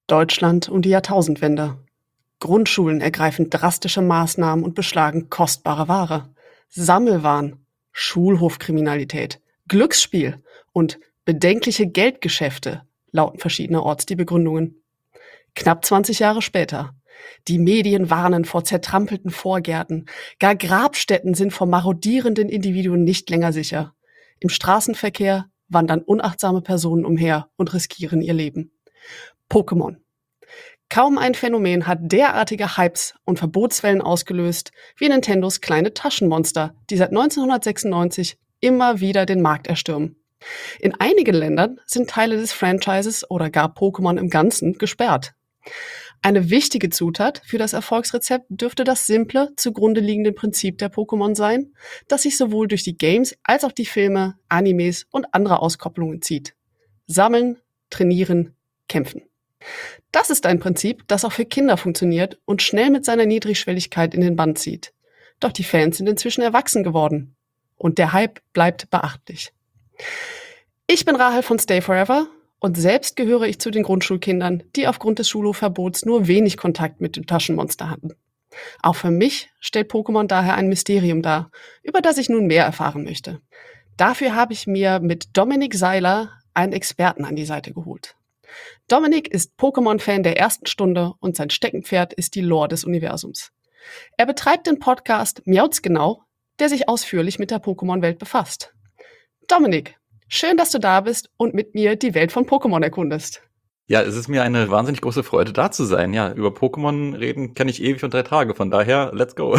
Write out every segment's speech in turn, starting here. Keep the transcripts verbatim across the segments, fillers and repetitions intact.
Deutschland um die Jahrtausendwende. Grundschulen ergreifen drastische Maßnahmen und beschlagen kostbare Ware. Sammelwahn, Schulhofkriminalität, Glücksspiel und bedenkliche Geldgeschäfte lauten verschiedenerorts die Begründungen. Knapp zwanzig Jahre später. Die Medien warnen vor zertrampelten Vorgärten. Gar Grabstätten sind vor marodierenden Individuen nicht länger sicher. Im Straßenverkehr wandern unachtsame Personen umher und riskieren ihr Leben. Pokémon. Kaum ein Phänomen hat derartige Hypes und Verbotswellen ausgelöst wie Nintendos kleine Taschenmonster, die seit neunzehnhundertsechsundneunzig immer wieder den Markt erstürmen. In einigen Ländern sind Teile des Franchises oder gar Pokémon im Ganzen gesperrt. Eine wichtige Zutat für das Erfolgsrezept dürfte das simple, zugrunde liegende Prinzip der Pokémon sein, das sich sowohl durch die Games als auch die Filme, Animes und andere Auskopplungen zieht. Sammeln, trainieren, kämpfen. Das ist ein Prinzip, das auch für Kinder funktioniert und schnell mit seiner Niedrigschwelligkeit in den Bann zieht. Doch die Fans sind inzwischen erwachsen geworden. Und der Hype bleibt beachtlich. Ich bin Rahel von Stay Forever und selbst gehöre ich zu den Grundschulkindern, die aufgrund des Schulhofverbots nur wenig Kontakt mit dem Taschenmonster hatten. Auch für mich stellt Pokémon daher ein Mysterium dar, über das ich nun mehr erfahren möchte. Dafür habe ich mir mit Dominik Seiler einen Experten an die Seite geholt. Dominik ist Pokémon-Fan der ersten Stunde und sein Steckenpferd ist die Lore des Universums. Er betreibt den Podcast Miautsgenau, der sich ausführlich mit der Pokémon-Welt befasst. Dominik, schön, dass du da bist und mit mir die Welt von Pokémon erkundest. Ja, es ist mir eine wahnsinnig große Freude, da zu sein. Ja, über Pokémon reden kann ich ewig und drei Tage. Von daher, let's go.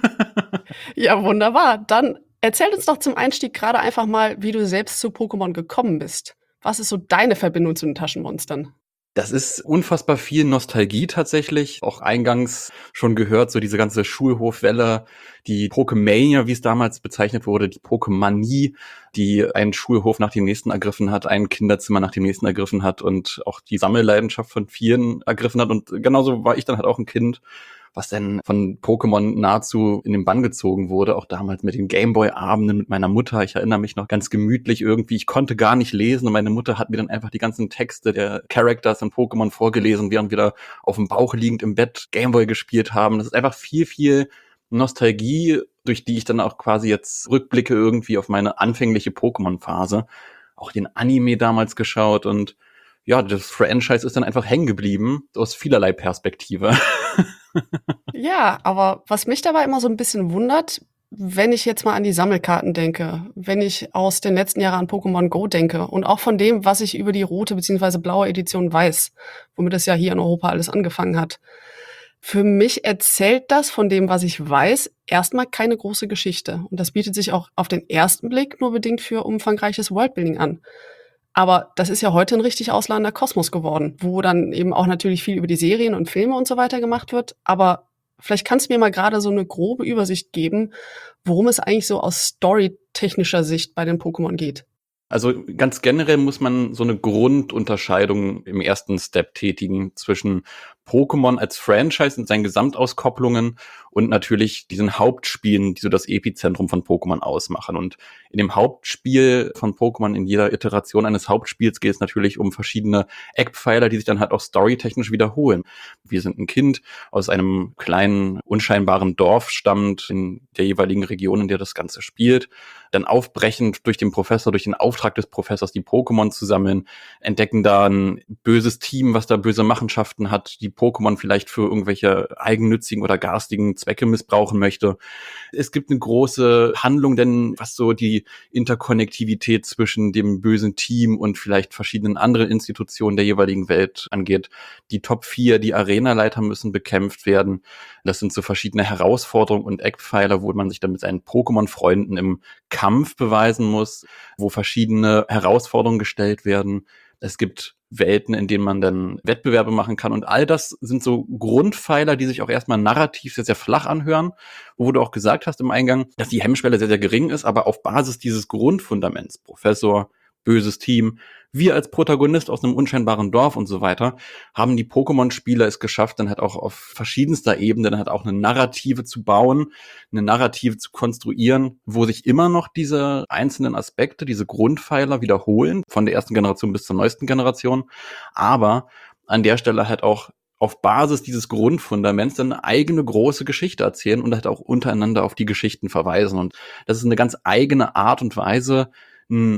Ja, wunderbar. Dann erzähl uns doch zum Einstieg gerade einfach mal, wie du selbst zu Pokémon gekommen bist. Was ist so deine Verbindung zu den Taschenmonstern? Das ist unfassbar viel Nostalgie tatsächlich. Auch eingangs schon gehört, so diese ganze Schulhofwelle, die Pokemania, wie es damals bezeichnet wurde, die Pokemanie, die einen Schulhof nach dem nächsten ergriffen hat, ein Kinderzimmer nach dem nächsten ergriffen hat und auch die Sammelleidenschaft von vielen ergriffen hat. Und genauso war ich dann halt auch ein Kind, was dann von Pokémon nahezu in den Bann gezogen wurde, auch damals mit den Gameboy-Abenden mit meiner Mutter. Ich erinnere mich noch ganz gemütlich irgendwie. Ich konnte gar nicht lesen und meine Mutter hat mir dann einfach die ganzen Texte der Characters in Pokémon vorgelesen, während wir da auf dem Bauch liegend im Bett Gameboy gespielt haben. Das ist einfach viel, viel Nostalgie, durch die ich dann auch quasi jetzt rückblicke irgendwie auf meine anfängliche Pokémon-Phase. Auch den Anime damals geschaut und ja, das Franchise ist dann einfach hängen geblieben, aus vielerlei Perspektive. Ja, aber was mich dabei immer so ein bisschen wundert, wenn ich jetzt mal an die Sammelkarten denke, wenn ich aus den letzten Jahren an Pokémon Go denke und auch von dem, was ich über die rote bzw. blaue Edition weiß, womit es ja hier in Europa alles angefangen hat. Für mich erzählt das von dem, was ich weiß, erstmal keine große Geschichte. Und das bietet sich auch auf den ersten Blick nur bedingt für umfangreiches Worldbuilding an. Aber das ist ja heute ein richtig ausladender Kosmos geworden, wo dann eben auch natürlich viel über die Serien und Filme und so weiter gemacht wird. Aber vielleicht kannst du mir mal gerade so eine grobe Übersicht geben, worum es eigentlich so aus storytechnischer Sicht bei den Pokémon geht. Also ganz generell muss man so eine Grundunterscheidung im ersten Step tätigen zwischen Pokémon als Franchise und seinen Gesamtauskopplungen und natürlich diesen Hauptspielen, die so das Epizentrum von Pokémon ausmachen. Und in dem Hauptspiel von Pokémon, in jeder Iteration eines Hauptspiels, geht es natürlich um verschiedene Eckpfeiler, die sich dann halt auch storytechnisch wiederholen. Wir sind ein Kind aus einem kleinen, unscheinbaren Dorf stammend in der jeweiligen Region, in der das Ganze spielt. Dann aufbrechend durch den Professor, durch den Auftrag des Professors die Pokémon zu sammeln, entdecken da ein böses Team, was da böse Machenschaften hat, die Pokémon vielleicht für irgendwelche eigennützigen oder garstigen Zwecke missbrauchen möchte. Es gibt eine große Handlung, denn was so die Interkonnektivität zwischen dem bösen Team und vielleicht verschiedenen anderen Institutionen der jeweiligen Welt angeht. Die Top vier, die Arenaleiter müssen bekämpft werden. Das sind so verschiedene Herausforderungen und Eckpfeiler, wo man sich dann mit seinen Pokémon-Freunden im Kampf beweisen muss, wo verschiedene Herausforderungen gestellt werden. Es gibt Welten, in denen man dann Wettbewerbe machen kann. Und all das sind so Grundpfeiler, die sich auch erstmal narrativ sehr, sehr flach anhören, wo du auch gesagt hast im Eingang, dass die Hemmschwelle sehr, sehr gering ist, aber auf Basis dieses Grundfundaments, Professor, böses Team, wir als Protagonist aus einem unscheinbaren Dorf und so weiter, haben die Pokémon-Spieler es geschafft, dann halt auch auf verschiedenster Ebene dann halt auch eine Narrative zu bauen, eine Narrative zu konstruieren, wo sich immer noch diese einzelnen Aspekte, diese Grundpfeiler wiederholen, von der ersten Generation bis zur neuesten Generation, aber an der Stelle halt auch auf Basis dieses Grundfundaments dann eine eigene große Geschichte erzählen und halt auch untereinander auf die Geschichten verweisen. Und das ist eine ganz eigene Art und Weise, ein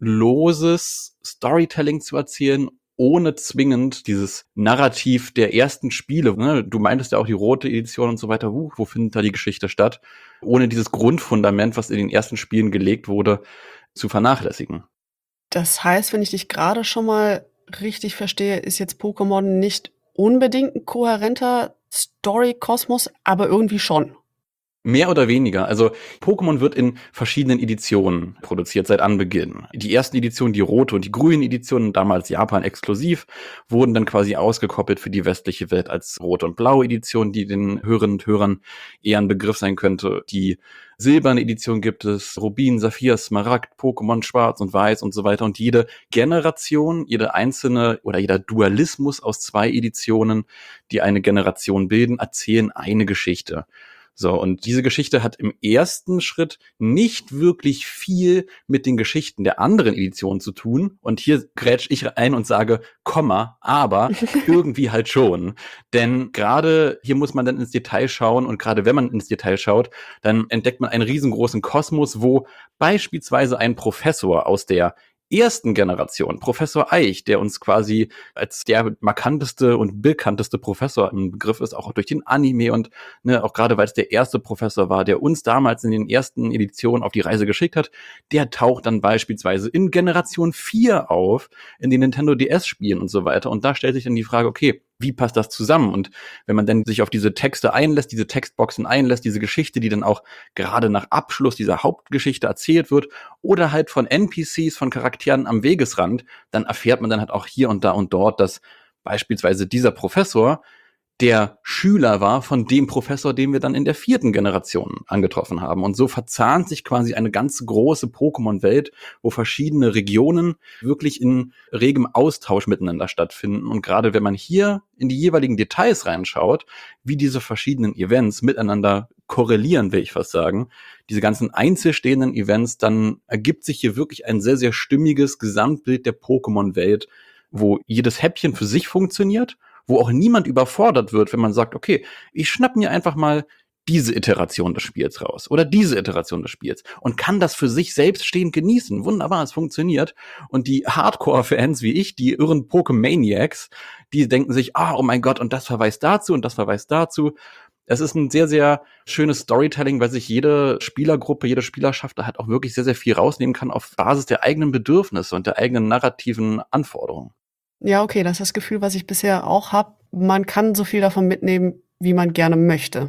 loses Storytelling zu erzählen, ohne zwingend dieses Narrativ der ersten Spiele. Ne? Du meintest ja auch die rote Edition und so weiter. Uh, wo findet da die Geschichte statt? Ohne dieses Grundfundament, was in den ersten Spielen gelegt wurde, zu vernachlässigen. Das heißt, wenn ich dich gerade schon mal richtig verstehe, ist jetzt Pokémon nicht unbedingt ein kohärenter Story-Kosmos, aber irgendwie schon. Mehr oder weniger. Also Pokémon wird in verschiedenen Editionen produziert seit Anbeginn. Die ersten Editionen, die rote und die grüne Edition, damals Japan exklusiv, wurden dann quasi ausgekoppelt für die westliche Welt als rote und blaue Edition, die den Hörerinnen und Hörern eher ein Begriff sein könnte. Die silberne Edition gibt es, Rubin, Saphir, Smaragd, Pokémon Schwarz und Weiß und so weiter. Und jede Generation, jede einzelne oder jeder Dualismus aus zwei Editionen, die eine Generation bilden, erzählen eine Geschichte. So, und diese Geschichte hat im ersten Schritt nicht wirklich viel mit den Geschichten der anderen Editionen zu tun. Und hier grätsch ich ein und sage, Komma, aber irgendwie halt schon. Denn gerade hier muss man dann ins Detail schauen und gerade wenn man ins Detail schaut, dann entdeckt man einen riesengroßen Kosmos, wo beispielsweise ein Professor aus der ersten Generation, Professor Eich, der uns quasi als der markanteste und bekannteste Professor im Begriff ist, auch durch den Anime und ne, auch gerade weil es der erste Professor war, der uns damals in den ersten Editionen auf die Reise geschickt hat, der taucht dann beispielsweise in Generation vier auf, in den Nintendo D S-Spielen und so weiter. Und da stellt sich dann die Frage, okay, wie passt das zusammen? Und wenn man dann sich auf diese Texte einlässt, diese Textboxen einlässt, diese Geschichte, die dann auch gerade nach Abschluss dieser Hauptgeschichte erzählt wird oder halt von N P Cs, von Charakteren am Wegesrand, dann erfährt man dann halt auch hier und da und dort, dass beispielsweise dieser Professor der Schüler war von dem Professor, den wir dann in der vierten Generation angetroffen haben. Und so verzahnt sich quasi eine ganz große Pokémon-Welt, wo verschiedene Regionen wirklich in regem Austausch miteinander stattfinden. Und gerade wenn man hier in die jeweiligen Details reinschaut, wie diese verschiedenen Events miteinander korrelieren, will ich fast sagen, diese ganzen einzelstehenden Events, dann ergibt sich hier wirklich ein sehr, sehr stimmiges Gesamtbild der Pokémon-Welt, wo jedes Häppchen für sich funktioniert, wo auch niemand überfordert wird, wenn man sagt, okay, ich schnapp mir einfach mal diese Iteration des Spiels raus oder diese Iteration des Spiels und kann das für sich selbststehend genießen. Wunderbar, es funktioniert. Und die Hardcore-Fans wie ich, die irren Pokemaniacs, die denken sich, ah, oh mein Gott, und das verweist dazu und das verweist dazu. Es ist ein sehr, sehr schönes Storytelling, weil sich jede Spielergruppe, jede Spielerschaft da halt auch wirklich sehr, sehr viel rausnehmen kann auf Basis der eigenen Bedürfnisse und der eigenen narrativen Anforderungen. Ja, okay, das ist das Gefühl, was ich bisher auch habe. Man kann so viel davon mitnehmen, wie man gerne möchte.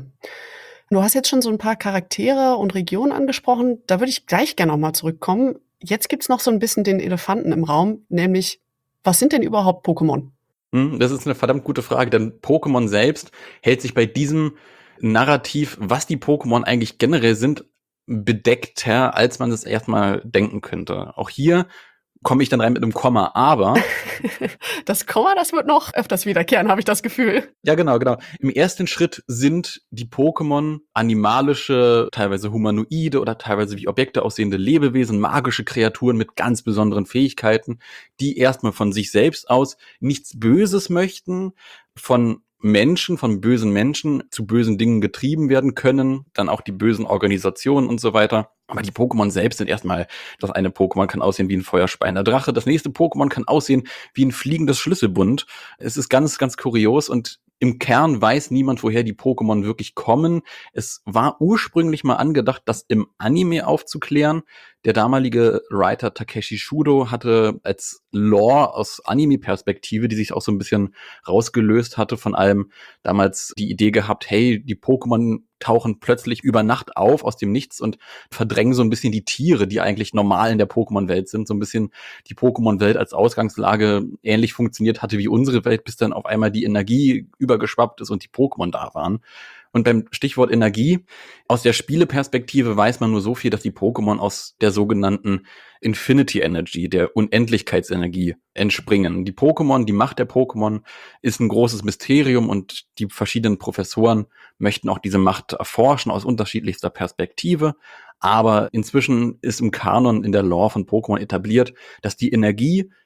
Du hast jetzt schon so ein paar Charaktere und Regionen angesprochen. Da würde ich gleich gerne noch mal zurückkommen. Jetzt gibt's noch so ein bisschen den Elefanten im Raum, nämlich, was sind denn überhaupt Pokémon? Hm, das ist eine verdammt gute Frage, denn Pokémon selbst hält sich bei diesem Narrativ, was die Pokémon eigentlich generell sind, bedeckter, als man es erstmal denken könnte. Auch hier komme ich dann rein mit einem Komma, aber Das Komma, das wird noch öfters wiederkehren, habe ich das Gefühl. ja, genau, genau. Im ersten Schritt sind die Pokémon animalische, teilweise humanoide oder teilweise wie Objekte aussehende Lebewesen, magische Kreaturen mit ganz besonderen Fähigkeiten, die erstmal von sich selbst aus nichts Böses möchten, von Menschen, von bösen Menschen zu bösen Dingen getrieben werden können, dann auch die bösen Organisationen und so weiter. Aber die Pokémon selbst sind erstmal, das eine Pokémon kann aussehen wie ein feuerspeiender Drache, das nächste Pokémon kann aussehen wie ein fliegendes Schlüsselbund. Es ist ganz, ganz kurios und im Kern weiß niemand, woher die Pokémon wirklich kommen. Es war ursprünglich mal angedacht, das im Anime aufzuklären. Der damalige Writer Takeshi Shudo hatte als Lore aus Anime-Perspektive, die sich auch so ein bisschen rausgelöst hatte von allem, damals die Idee gehabt, hey, die Pokémon tauchen plötzlich über Nacht auf aus dem Nichts und verdrängen so ein bisschen die Tiere, die eigentlich normal in der Pokémon-Welt sind. So ein bisschen die Pokémon-Welt als Ausgangslage ähnlich funktioniert hatte wie unsere Welt, bis dann auf einmal die Energie übergeschwappt ist und die Pokémon da waren. Und beim Stichwort Energie, aus der Spieleperspektive weiß man nur so viel, dass die Pokémon aus der sogenannten Infinity Energy, der Unendlichkeitsenergie, entspringen. Die Pokémon, die Macht der Pokémon ist ein großes Mysterium und die verschiedenen Professoren möchten auch diese Macht erforschen aus unterschiedlichster Perspektive. Aber inzwischen ist im Kanon, in der Lore von Pokémon etabliert, dass die Energie,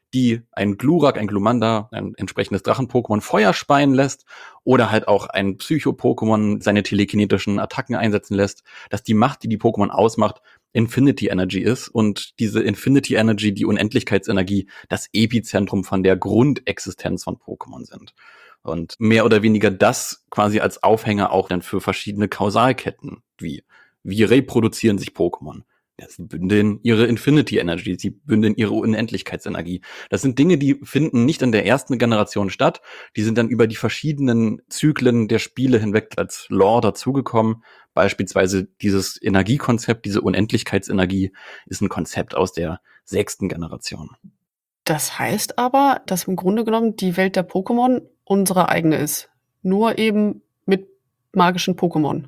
die ein Glurak, ein Glumanda, ein entsprechendes Drachen-Pokémon Feuer speien lässt oder halt auch ein Psycho-Pokémon seine telekinetischen Attacken einsetzen lässt, dass die Macht, die die Pokémon ausmacht, Infinity Energy ist und diese Infinity Energy, die Unendlichkeitsenergie, das Epizentrum von der Grundexistenz von Pokémon sind. Und mehr oder weniger das quasi als Aufhänger auch dann für verschiedene Kausalketten, wie wie reproduzieren sich Pokémon? Ja, sie bündeln ihre Infinity Energy, sie bündeln ihre Unendlichkeitsenergie. Das sind Dinge, die finden nicht in der ersten Generation statt, die sind dann über die verschiedenen Zyklen der Spiele hinweg als Lore dazugekommen. Beispielsweise dieses Energiekonzept, diese Unendlichkeitsenergie ist ein Konzept aus der sechsten Generation. Das heißt aber, dass im Grunde genommen die Welt der Pokémon unsere eigene ist. Nur eben mit magischen Pokémon.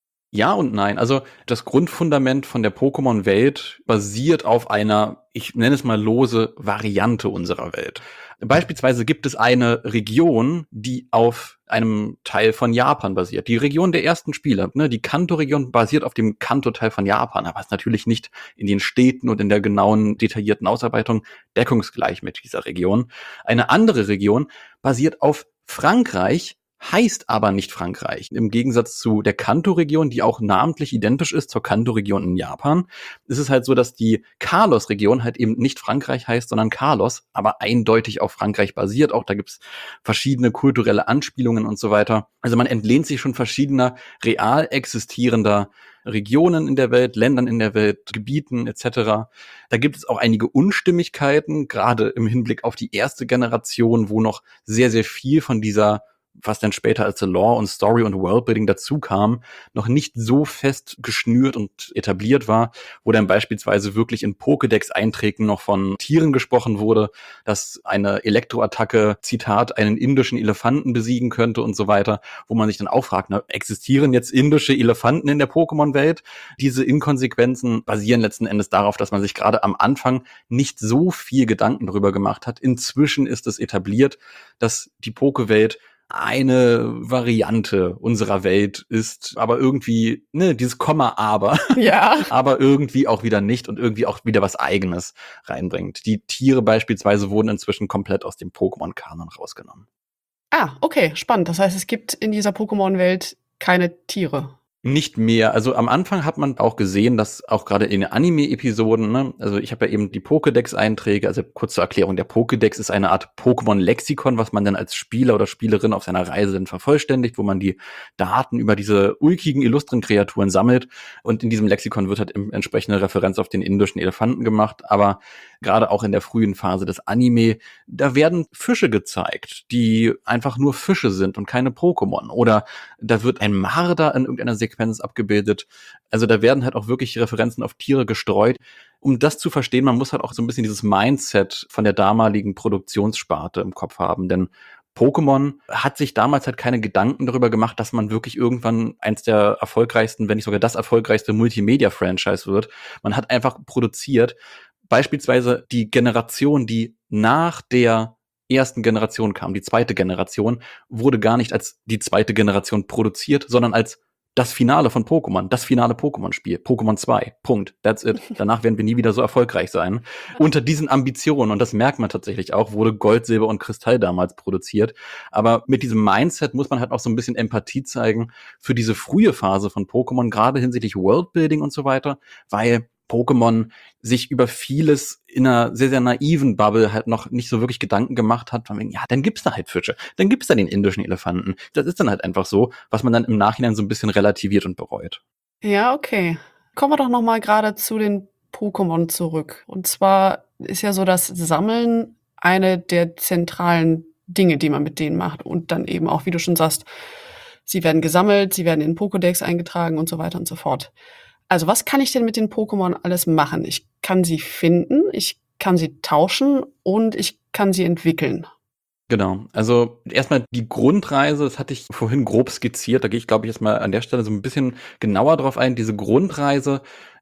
Ja und nein. Also das Grundfundament von der Pokémon-Welt basiert auf einer, ich nenne es mal lose, Variante unserer Welt. Beispielsweise gibt es eine Region, die auf einem Teil von Japan basiert. Die Region der ersten Spiele, ne? Die Kanto-Region basiert auf dem Kanto-Teil von Japan, aber ist natürlich nicht in den Städten und in der genauen, detaillierten Ausarbeitung deckungsgleich mit dieser Region. Eine andere Region basiert auf Frankreich, heißt aber nicht Frankreich. Im Gegensatz zu der Kanto-Region, die auch namentlich identisch ist zur Kanto-Region in Japan, ist es halt so, dass die Kalos-Region halt eben nicht Frankreich heißt, sondern Kalos, aber eindeutig auf Frankreich basiert. Auch da gibt's verschiedene kulturelle Anspielungen und so weiter. Also man entlehnt sich schon verschiedener real existierender Regionen in der Welt, Ländern in der Welt, Gebieten et cetera. Da gibt es auch einige Unstimmigkeiten, gerade im Hinblick auf die erste Generation, wo noch sehr, sehr viel von dieser, was dann später als Lore und Story und Worldbuilding dazu kam, noch nicht so fest geschnürt und etabliert war, wo dann beispielsweise wirklich in Pokédex-Einträgen noch von Tieren gesprochen wurde, dass eine Elektroattacke, Zitat, einen indischen Elefanten besiegen könnte und so weiter, wo man sich dann auch fragt, ne, existieren jetzt indische Elefanten in der Pokémon-Welt? Diese Inkonsequenzen basieren letzten Endes darauf, dass man sich gerade am Anfang nicht so viel Gedanken darüber gemacht hat. Inzwischen ist es etabliert, dass die Poké-Welt eine Variante unserer Welt ist, aber irgendwie, ne, dieses Komma aber, Ja. aber irgendwie auch wieder nicht und irgendwie auch wieder was Eigenes reinbringt. Die Tiere beispielsweise wurden inzwischen komplett aus dem Pokémon-Kanon rausgenommen. Ah, okay, spannend. Das heißt, es gibt in dieser Pokémon-Welt keine Tiere. Nicht mehr. Also am Anfang hat man auch gesehen, dass auch gerade in den Anime-Episoden, ne, also ich habe ja eben die Pokédex-Einträge, also kurze Erklärung, der Pokédex ist eine Art Pokémon-Lexikon, was man dann als Spieler oder Spielerin auf seiner Reise dann vervollständigt, wo man die Daten über diese ulkigen, illustren Kreaturen sammelt und in diesem Lexikon wird halt entsprechende Referenz auf den indischen Elefanten gemacht, aber gerade auch in der frühen Phase des Anime, da werden Fische gezeigt, die einfach nur Fische sind und keine Pokémon. Oder da wird ein Marder in irgendeiner Sequenz abgebildet. Also da werden halt auch wirklich Referenzen auf Tiere gestreut. Um das zu verstehen, man muss halt auch so ein bisschen dieses Mindset von der damaligen Produktionssparte im Kopf haben, denn Pokémon hat sich damals halt keine Gedanken darüber gemacht, dass man wirklich irgendwann eins der erfolgreichsten, wenn nicht sogar das erfolgreichste Multimedia-Franchise wird. Man hat einfach produziert. Beispielsweise die Generation, die nach der ersten Generation kam, die zweite Generation, wurde gar nicht als die zweite Generation produziert, sondern als das Finale von Pokémon, das finale Pokémon-Spiel, Pokémon zwei, Punkt, that's it. Danach werden wir nie wieder so erfolgreich sein. Unter diesen Ambitionen, und das merkt man tatsächlich auch, wurde Gold, Silber und Kristall damals produziert. Aber mit diesem Mindset muss man halt auch so ein bisschen Empathie zeigen für diese frühe Phase von Pokémon, gerade hinsichtlich Worldbuilding und so weiter, weil Pokémon sich über vieles in einer sehr, sehr naiven Bubble halt noch nicht so wirklich Gedanken gemacht hat, von wegen, ja, dann gibt's da halt Fische, dann gibt's da den indischen Elefanten. Das ist dann halt einfach so, was man dann im Nachhinein so ein bisschen relativiert und bereut. Ja, okay. Kommen wir doch noch mal gerade zu den Pokémon zurück. Und zwar ist ja so das Sammeln eine der zentralen Dinge, die man mit denen macht. Und dann eben auch, wie du schon sagst, sie werden gesammelt, sie werden in Pokédex eingetragen und so weiter und so fort. Also was kann ich denn mit den Pokémon alles machen? Ich kann sie finden, ich kann sie tauschen und ich kann sie entwickeln. Genau, also erstmal die Grundreise, das hatte ich vorhin grob skizziert, da gehe ich, glaube ich, jetzt mal an der Stelle so ein bisschen genauer drauf ein. Diese Grundreise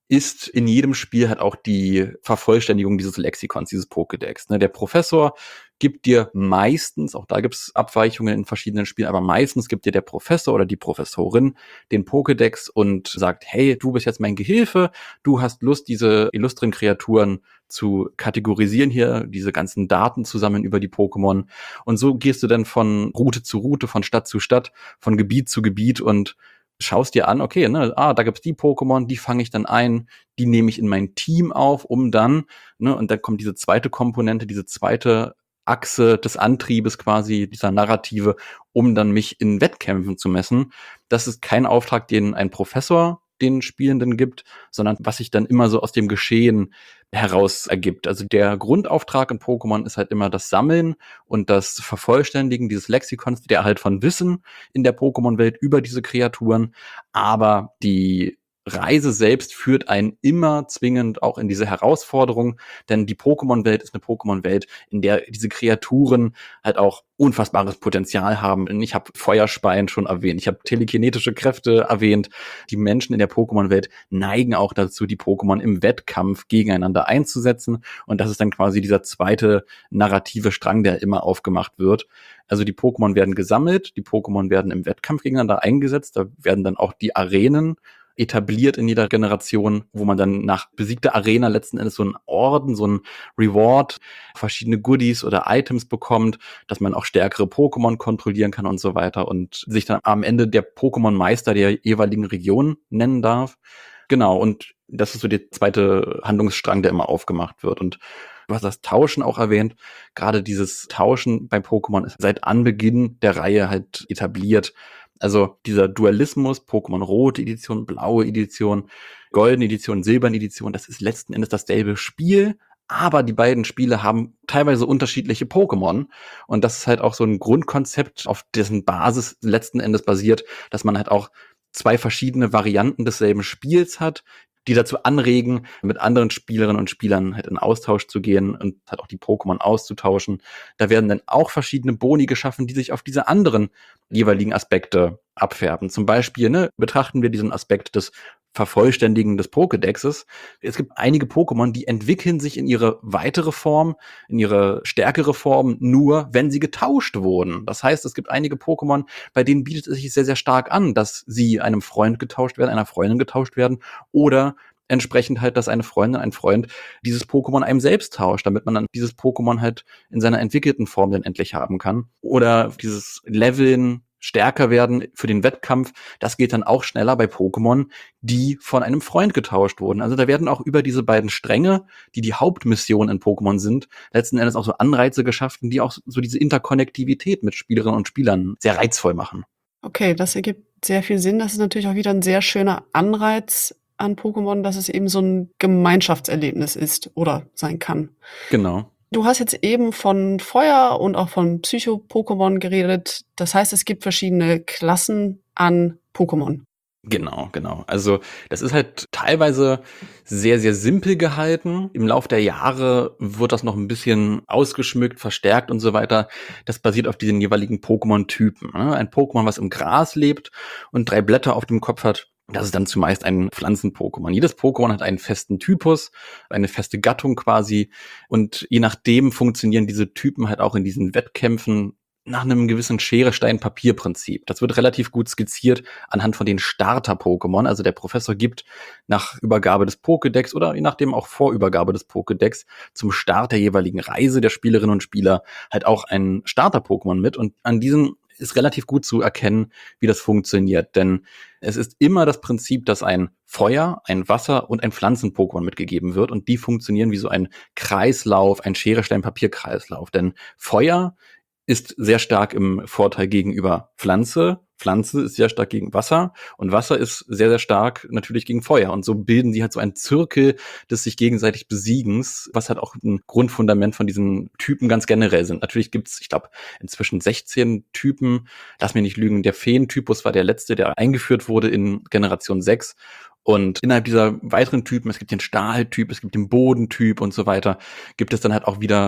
ist in jedem Spiel halt auch die Vervollständigung dieses Lexikons, dieses Pokédex. Ne? Der Professor gibt dir meistens, auch da gibt's Abweichungen in verschiedenen Spielen, aber meistens gibt dir der Professor oder die Professorin den Pokédex und sagt, hey, du bist jetzt mein Gehilfe, du hast Lust, diese illustren Kreaturen zu kategorisieren hier, diese ganzen Daten zusammen über die Pokémon. Und so gehst du dann von Route zu Route, von Stadt zu Stadt, von Gebiet zu Gebiet und schaust dir an, okay, ne, ah, da gibt's die Pokémon, die fange ich dann ein, die nehme ich in mein Team auf, um dann, ne, und dann kommt diese zweite Komponente, diese zweite Achse des Antriebes quasi, dieser Narrative, um dann mich in Wettkämpfen zu messen. Das ist kein Auftrag, den ein Professor den Spielenden gibt, sondern was sich dann immer so aus dem Geschehen heraus ergibt. Also der Grundauftrag in Pokémon ist halt immer das Sammeln und das Vervollständigen dieses Lexikons, der Erhalt von Wissen in der Pokémon-Welt über diese Kreaturen, aber die Reise selbst führt einen immer zwingend auch in diese Herausforderung, denn die Pokémon-Welt ist eine Pokémon-Welt, in der diese Kreaturen halt auch unfassbares Potenzial haben. Ich habe Feuerspeien schon erwähnt, ich habe telekinetische Kräfte erwähnt. Die Menschen in der Pokémon-Welt neigen auch dazu, die Pokémon im Wettkampf gegeneinander einzusetzen. Und das ist dann quasi dieser zweite narrative Strang, der immer aufgemacht wird. Also die Pokémon werden gesammelt, die Pokémon werden im Wettkampf gegeneinander eingesetzt. Da werden dann auch die Arenen etabliert in jeder Generation, wo man dann nach besiegter Arena letzten Endes so einen Orden, so einen Reward, verschiedene Goodies oder Items bekommt, dass man auch stärkere Pokémon kontrollieren kann und so weiter und sich dann am Ende der Pokémon-Meister der jeweiligen Region nennen darf. Genau, und das ist so der zweite Handlungsstrang, der immer aufgemacht wird. Und du hast das Tauschen auch erwähnt. Gerade dieses Tauschen bei Pokémon ist seit Anbeginn der Reihe halt etabliert. Also dieser Dualismus, Pokémon Rote Edition, Blaue Edition, Goldene Edition, Silberne Edition, das ist letzten Endes dasselbe Spiel, aber die beiden Spiele haben teilweise unterschiedliche Pokémon. Und das ist halt auch so ein Grundkonzept, auf dessen Basis letzten Endes basiert, dass man halt auch zwei verschiedene Varianten desselben Spiels hat, die dazu anregen, mit anderen Spielerinnen und Spielern halt in Austausch zu gehen und halt auch die Pokémon auszutauschen. Da werden dann auch verschiedene Boni geschaffen, die sich auf diese anderen jeweiligen Aspekte abfärben. Zum Beispiel ne, betrachten wir diesen Aspekt des Vervollständigen des Pokédexes. Es gibt einige Pokémon, die entwickeln sich in ihre weitere Form, in ihre stärkere Form, nur wenn sie getauscht wurden. Das heißt, es gibt einige Pokémon, bei denen bietet es sich sehr, sehr stark an, dass sie einem Freund getauscht werden, einer Freundin getauscht werden oder entsprechend halt, dass eine Freundin, ein Freund dieses Pokémon einem selbst tauscht, damit man dann dieses Pokémon halt in seiner entwickelten Form dann endlich haben kann. Oder dieses Leveln, stärker werden für den Wettkampf, das geht dann auch schneller bei Pokémon, die von einem Freund getauscht wurden. Also da werden auch über diese beiden Stränge, die die Hauptmission in Pokémon sind, letzten Endes auch so Anreize geschaffen, die auch so diese Interkonnektivität mit Spielerinnen und Spielern sehr reizvoll machen. Okay, das ergibt sehr viel Sinn. Das ist natürlich auch wieder ein sehr schöner Anreiz an Pokémon, dass es eben so ein Gemeinschaftserlebnis ist oder sein kann. Genau. Du hast jetzt eben von Feuer und auch von Psycho-Pokémon geredet. Das heißt, es gibt verschiedene Klassen an Pokémon. Genau, genau. Also das ist halt teilweise sehr, sehr simpel gehalten. Im Lauf der Jahre wird das noch ein bisschen ausgeschmückt, verstärkt und so weiter. Das basiert auf diesen jeweiligen Pokémon-Typen. Ein Pokémon, was im Gras lebt und drei Blätter auf dem Kopf hat, das ist dann zumeist ein Pflanzen-Pokémon. Jedes Pokémon hat einen festen Typus, eine feste Gattung quasi. Und je nachdem funktionieren diese Typen halt auch in diesen Wettkämpfen nach einem gewissen Schere-Stein-Papier-Prinzip. Das wird relativ gut skizziert anhand von den Starter-Pokémon. Also der Professor gibt nach Übergabe des Pokédex oder je nachdem auch vor Übergabe des Pokédex zum Start der jeweiligen Reise der Spielerinnen und Spieler halt auch ein Starter-Pokémon mit. Und an diesen ist relativ gut zu erkennen, wie das funktioniert. Denn es ist immer das Prinzip, dass ein Feuer, ein Wasser und ein Pflanzen-Pokémon mitgegeben wird. Und die funktionieren wie so ein Kreislauf, ein Schere-Stein-Papier-Kreislauf. Denn Feuer ist sehr stark im Vorteil gegenüber Pflanze. Pflanze ist sehr stark gegen Wasser und Wasser ist sehr, sehr stark natürlich gegen Feuer. Und so bilden die halt so einen Zirkel des sich gegenseitig Besiegens, was halt auch ein Grundfundament von diesen Typen ganz generell sind. Natürlich gibt's, ich glaube, inzwischen sechzehn Typen. Lass mich nicht lügen, der Feentypus war der letzte, der eingeführt wurde in Generation sechs. Und innerhalb dieser weiteren Typen, es gibt den Stahltyp, es gibt den Bodentyp und so weiter, gibt es dann halt auch wieder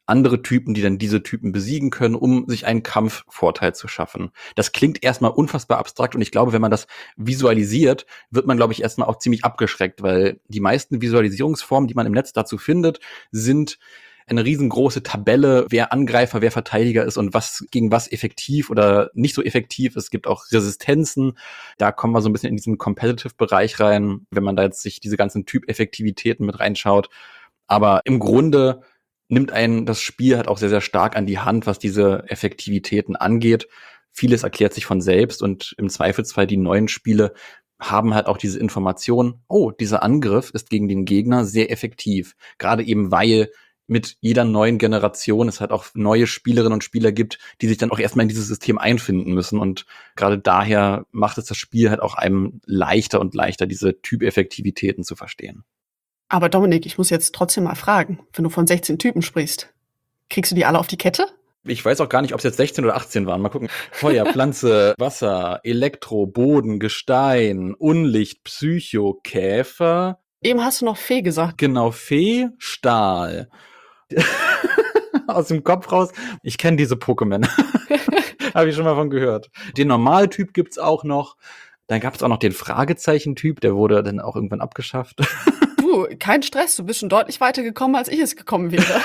andere Typen, die dann diese Typen besiegen können, um sich einen Kampfvorteil zu schaffen. Das klingt erstmal unfassbar abstrakt und ich glaube, wenn man das visualisiert, wird man, glaube ich, erstmal auch ziemlich abgeschreckt, weil die meisten Visualisierungsformen, die man im Netz dazu findet, sind eine riesengroße Tabelle, wer Angreifer, wer Verteidiger ist und was gegen was effektiv oder nicht so effektiv ist. Es gibt auch Resistenzen. Da kommen wir so ein bisschen in diesen Competitive-Bereich rein, wenn man da jetzt sich diese ganzen Typ-Effektivitäten mit reinschaut. Aber im Grunde nimmt einen das Spiel halt auch sehr, sehr stark an die Hand, was diese Effektivitäten angeht. Vieles erklärt sich von selbst und im Zweifelsfall die neuen Spiele haben halt auch diese Information, oh, dieser Angriff ist gegen den Gegner sehr effektiv. Gerade eben, weil mit jeder neuen Generation es halt auch neue Spielerinnen und Spieler gibt, die sich dann auch erstmal in dieses System einfinden müssen. Und gerade daher macht es das Spiel halt auch einem leichter und leichter, diese Typeffektivitäten zu verstehen. Aber Dominik, ich muss jetzt trotzdem mal fragen, wenn du von sechzehn Typen sprichst, kriegst du die alle auf die Kette? Ich weiß auch gar nicht, ob es jetzt sechzehn oder achtzehn waren. Mal gucken. Feuer, Pflanze, Wasser, Elektro, Boden, Gestein, Unlicht, Psycho, Käfer. Eben hast du noch Fee gesagt. Genau, Fee, Stahl. Aus dem Kopf raus. Ich kenne diese Pokémon. Habe ich schon mal von gehört. Den Normaltyp gibt's auch noch. Dann gab's auch noch den Fragezeichen-Typ. Der wurde dann auch irgendwann abgeschafft. Du, kein Stress. Du bist schon deutlich weiter gekommen, als ich es gekommen wäre.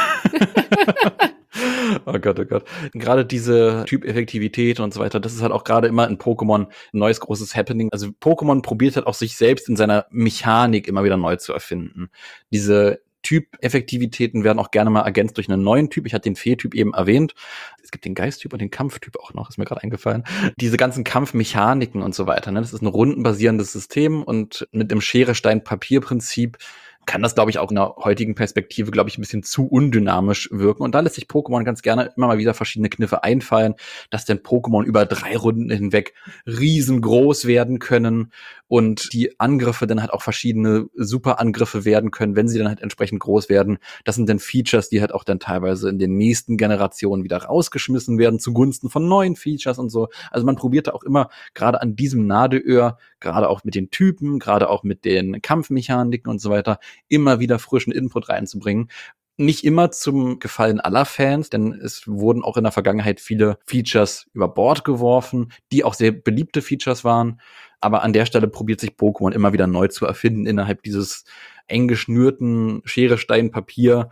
Oh Gott, oh Gott. Gerade diese Typeffektivität und so weiter, das ist halt auch gerade immer in Pokémon ein neues großes Happening. Also Pokémon probiert halt auch sich selbst in seiner Mechanik immer wieder neu zu erfinden. Diese Typeffektivitäten werden auch gerne mal ergänzt durch einen neuen Typ. Ich hatte den Fee-Typ eben erwähnt. Es gibt den Geist-Typ und den Kampftyp auch noch, ist mir gerade eingefallen. Diese ganzen Kampfmechaniken und so weiter, ne? Das ist ein rundenbasierendes System und mit dem Schere-Stein-Papier-Prinzip kann das, glaube ich, auch in der heutigen Perspektive, glaube ich, ein bisschen zu undynamisch wirken. Und da lässt sich Pokémon ganz gerne immer mal wieder verschiedene Kniffe einfallen, dass denn Pokémon über drei Runden hinweg riesengroß werden können und die Angriffe dann halt auch verschiedene Superangriffe werden können, wenn sie dann halt entsprechend groß werden. Das sind dann Features, die halt auch dann teilweise in den nächsten Generationen wieder rausgeschmissen werden, zugunsten von neuen Features und so. Also man probierte auch immer, gerade an diesem Nadelöhr, gerade auch mit den Typen, gerade auch mit den Kampfmechaniken und so weiter, immer wieder frischen Input reinzubringen. Nicht immer zum Gefallen aller Fans, denn es wurden auch in der Vergangenheit viele Features über Bord geworfen, die auch sehr beliebte Features waren. Aber an der Stelle probiert sich Pokémon immer wieder neu zu erfinden innerhalb dieses eng geschnürten Schere, Stein, Papier,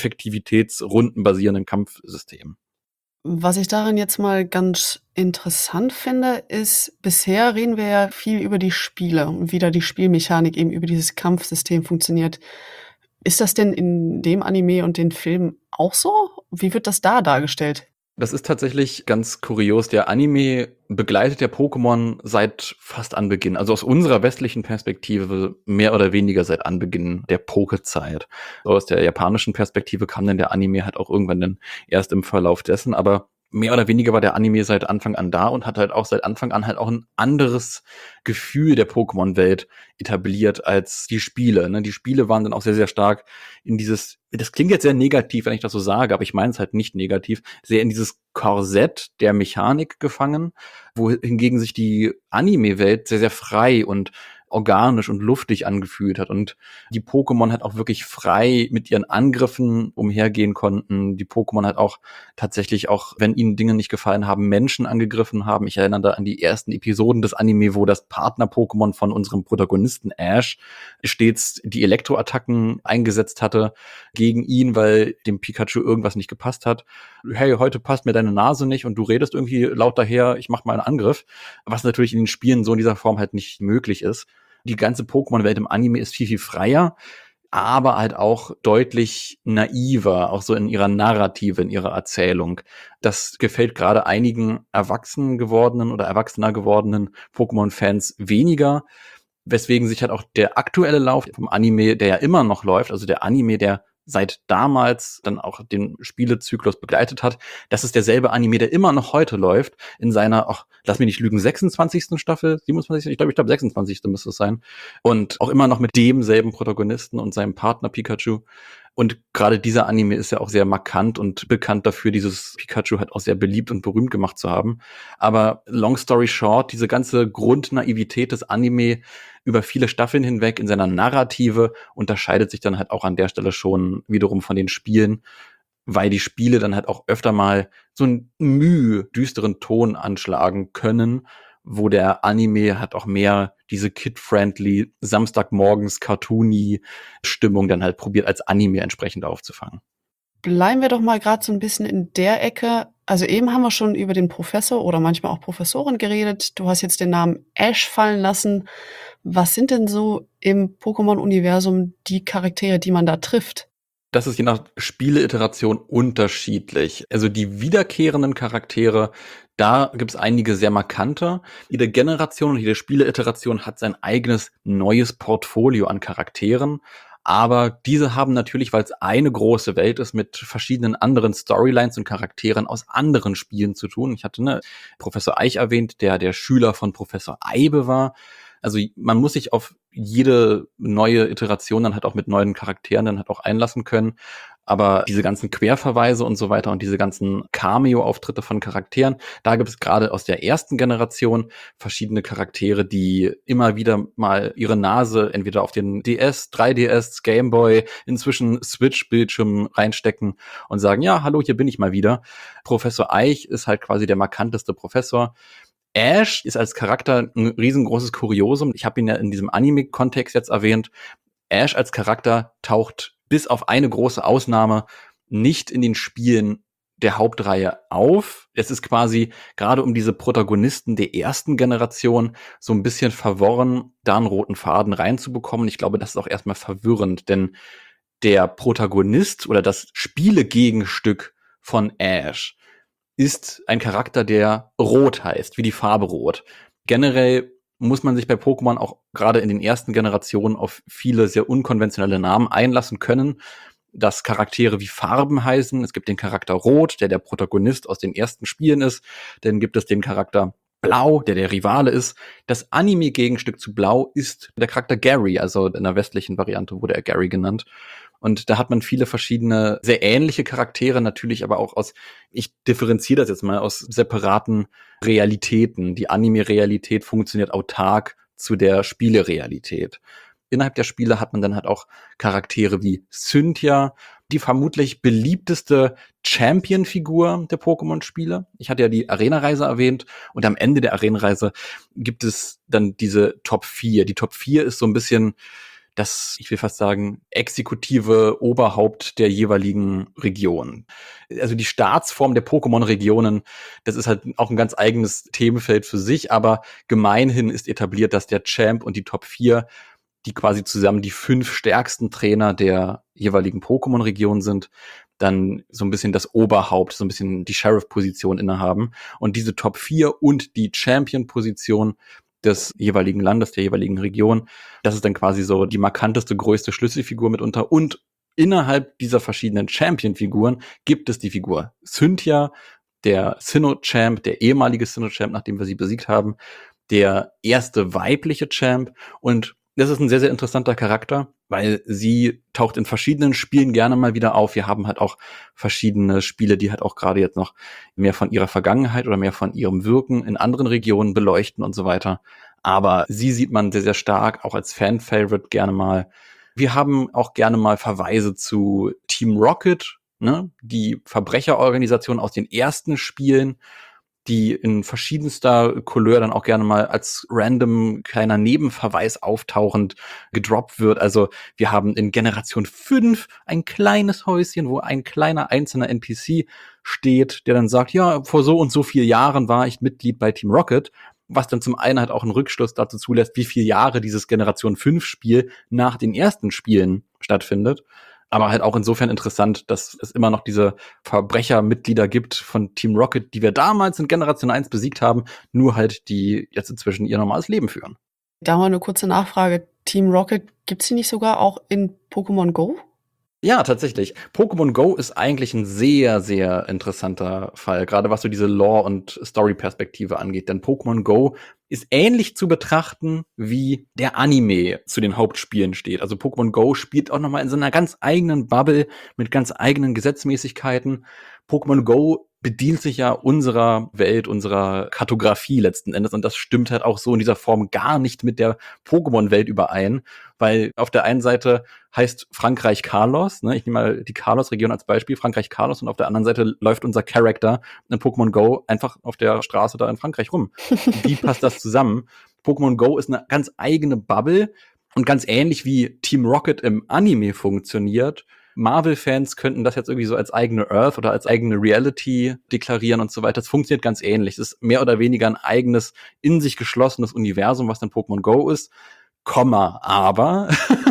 effektivitätsrundenbasierenden Kampfsystems. Was ich daran jetzt mal ganz interessant finde, ist, bisher reden wir ja viel über die Spiele und wie da die Spielmechanik eben über dieses Kampfsystem funktioniert. Ist das denn in dem Anime und den Filmen auch so? Wie wird das da dargestellt? Das ist tatsächlich ganz kurios. Der Anime begleitet ja Pokémon seit fast Anbeginn, also aus unserer westlichen Perspektive mehr oder weniger seit Anbeginn der Pokezeit. So aus der japanischen Perspektive kam dann der Anime halt auch irgendwann dann erst im Verlauf dessen, aber mehr oder weniger war der Anime seit Anfang an da und hat halt auch seit Anfang an halt auch ein anderes Gefühl der Pokémon-Welt etabliert als die Spiele. Ne? Die Spiele waren dann auch sehr, sehr stark in dieses, das klingt jetzt sehr negativ, wenn ich das so sage, aber ich meine es halt nicht negativ, sehr in dieses Korsett der Mechanik gefangen, wohingegen sich die Anime-Welt sehr, sehr frei und organisch und luftig angefühlt hat und die Pokémon halt auch wirklich frei mit ihren Angriffen umhergehen konnten. Die Pokémon halt auch tatsächlich auch, wenn ihnen Dinge nicht gefallen haben, Menschen angegriffen haben. Ich erinnere da an die ersten Episoden des Anime, wo das Partner-Pokémon von unserem Protagonisten Ash stets die Elektroattacken eingesetzt hatte gegen ihn, weil dem Pikachu irgendwas nicht gepasst hat. Hey, heute passt mir deine Nase nicht und du redest irgendwie laut daher, ich mach mal einen Angriff. Was natürlich in den Spielen so in dieser Form halt nicht möglich ist. Die ganze Pokémon-Welt im Anime ist viel, viel freier, aber halt auch deutlich naiver, auch so in ihrer Narrative, in ihrer Erzählung. Das gefällt gerade einigen erwachsen gewordenen oder erwachsener gewordenen Pokémon-Fans weniger, weswegen sich halt auch der aktuelle Lauf vom Anime, der ja immer noch läuft, also der Anime, der seit damals dann auch den Spielezyklus begleitet hat. Das ist derselbe Anime, der immer noch heute läuft, in seiner, ach, lass mich nicht lügen, sechsundzwanzigsten Staffel, siebenundzwanzigsten Ich glaube, ich glaube, sechsundzwanzigste müsste es sein. Und auch immer noch mit demselben Protagonisten und seinem Partner Pikachu. Und gerade dieser Anime ist ja auch sehr markant und bekannt dafür, dieses Pikachu halt auch sehr beliebt und berühmt gemacht zu haben. Aber long story short, diese ganze Grundnaivität des Anime über viele Staffeln hinweg in seiner Narrative unterscheidet sich dann halt auch an der Stelle schon wiederum von den Spielen. weil die Spiele dann halt auch öfter mal so einen müh düsteren Ton anschlagen können, wo der Anime halt auch mehr diese kid-friendly, Samstagmorgens cartoony Stimmung dann halt probiert, als Anime entsprechend aufzufangen. Bleiben wir doch mal gerade so ein bisschen in der Ecke. Also eben haben wir schon über den Professor oder manchmal auch Professorin geredet. Du hast jetzt den Namen Ash fallen lassen. Was sind denn so im Pokémon-Universum die Charaktere, die man da trifft? Das ist je nach Spieleiteration unterschiedlich. Also die wiederkehrenden Charaktere, da gibt's einige sehr markante. Jede Generation und jede Spieleiteration hat sein eigenes neues Portfolio an Charakteren. Aber diese haben natürlich, weil es eine große Welt ist, mit verschiedenen anderen Storylines und Charakteren aus anderen Spielen zu tun. Ich hatte ne, Professor Eich erwähnt, der der Schüler von Professor Eibe war. Also man muss sich auf jede neue Iteration dann halt auch mit neuen Charakteren dann halt auch einlassen können. Aber diese ganzen Querverweise und so weiter und diese ganzen Cameo-Auftritte von Charakteren, da gibt es gerade aus der ersten Generation verschiedene Charaktere, die immer wieder mal ihre Nase entweder auf den D S, drei D S, Game Boy, inzwischen Switch-Bildschirm reinstecken und sagen, ja, hallo, hier bin ich mal wieder. Professor Eich ist halt quasi der markanteste Professor. Ash ist als Charakter ein riesengroßes Kuriosum. Ich habe ihn ja in diesem Anime-Kontext jetzt erwähnt. Ash als Charakter taucht bis auf eine große Ausnahme nicht in den Spielen der Hauptreihe auf. Es ist quasi gerade um diese Protagonisten der ersten Generation so ein bisschen verworren, da einen roten Faden reinzubekommen. Ich glaube, das ist auch erstmal verwirrend, denn der Protagonist oder das Spielegegenstück von Ash ist ein Charakter, der Rot heißt, wie die Farbe Rot. Generell muss man sich bei Pokémon auch gerade in den ersten Generationen auf viele sehr unkonventionelle Namen einlassen können, dass Charaktere wie Farben heißen. Es gibt den Charakter Rot, der der Protagonist aus den ersten Spielen ist. Dann gibt es den Charakter Blau, der der Rivale ist. Das Anime-Gegenstück zu Blau ist der Charakter Gary, also in der westlichen Variante wurde er Gary genannt. Und da hat man viele verschiedene, sehr ähnliche Charaktere, natürlich aber auch aus, ich differenziere das jetzt mal, aus separaten Realitäten. Die Anime-Realität funktioniert autark zu der Spielerealität. Innerhalb der Spiele hat man dann halt auch Charaktere wie Cynthia, die vermutlich beliebteste Champion-Figur der Pokémon-Spiele. Ich hatte ja die Arena-Reise erwähnt und am Ende der Arena-Reise gibt es dann diese Top vier. Die Top vier ist so ein bisschen das, ich will fast sagen, exekutive Oberhaupt der jeweiligen Region. Also die Staatsform der Pokémon-Regionen, das ist halt auch ein ganz eigenes Themenfeld für sich, aber gemeinhin ist etabliert, dass der Champ und die Top vier, die quasi zusammen die fünf stärksten Trainer der jeweiligen Pokémon-Region sind, dann so ein bisschen das Oberhaupt, so ein bisschen die Sheriff-Position innehaben. Und diese Top vier und die Champion-Position des jeweiligen Landes, der jeweiligen Region. Das ist dann quasi so die markanteste, größte Schlüsselfigur mitunter. Und innerhalb dieser verschiedenen Champion-Figuren gibt es die Figur Cynthia, der Sinnoh-Champ, der ehemalige Sinnoh-Champ, nachdem wir sie besiegt haben, der erste weibliche Champ. Und das ist ein sehr, sehr interessanter Charakter, weil sie taucht in verschiedenen Spielen gerne mal wieder auf. Wir haben halt auch verschiedene Spiele, die halt auch gerade jetzt noch mehr von ihrer Vergangenheit oder mehr von ihrem Wirken in anderen Regionen beleuchten und so weiter. Aber sie sieht man sehr, sehr stark, auch als Fan-Favorite gerne mal. Wir haben auch gerne mal Verweise zu Team Rocket, ne? Die Verbrecherorganisation aus den ersten Spielen, die in verschiedenster Couleur dann auch gerne mal als random kleiner Nebenverweis auftauchend gedroppt wird. Also wir haben in Generation fünf ein kleines Häuschen, wo ein kleiner einzelner N P C steht, der dann sagt, ja, vor so und so vielen Jahren war ich Mitglied bei Team Rocket, was dann zum einen halt auch einen Rückschluss dazu zulässt, wie viele Jahre dieses Generation fünf Spiel nach den ersten Spielen stattfindet. Aber halt auch insofern interessant, dass es immer noch diese Verbrechermitglieder gibt von Team Rocket, die wir damals in Generation eins besiegt haben, nur halt die jetzt inzwischen ihr normales Leben führen. Da mal eine kurze Nachfrage. Team Rocket, gibt's die nicht sogar auch in Pokémon Go? Ja, tatsächlich. Pokémon Go ist eigentlich ein sehr, sehr interessanter Fall, gerade was so diese Lore- und Story-Perspektive angeht. Denn Pokémon Go ist ähnlich zu betrachten, wie der Anime zu den Hauptspielen steht. Also Pokémon Go spielt auch nochmal in so einer ganz eigenen Bubble mit ganz eigenen Gesetzmäßigkeiten. Pokémon Go bedient sich ja unserer Welt, unserer Kartografie letzten Endes. Und das stimmt halt auch so in dieser Form gar nicht mit der Pokémon-Welt überein, weil auf der einen Seite heißt Frankreich Carlos, ne? Ich nehme mal die Carlos-Region als Beispiel, Frankreich Carlos, und auf der anderen Seite läuft unser Charakter in Pokémon Go einfach auf der Straße da in Frankreich rum. Wie passt das zusammen? Pokémon Go ist eine ganz eigene Bubble und ganz ähnlich wie Team Rocket im Anime funktioniert. Marvel-Fans könnten das jetzt irgendwie so als eigene Earth oder als eigene Reality deklarieren und so weiter. Das funktioniert ganz ähnlich. Es ist mehr oder weniger ein eigenes, in sich geschlossenes Universum, was dann Pokémon Go ist. Komma, aber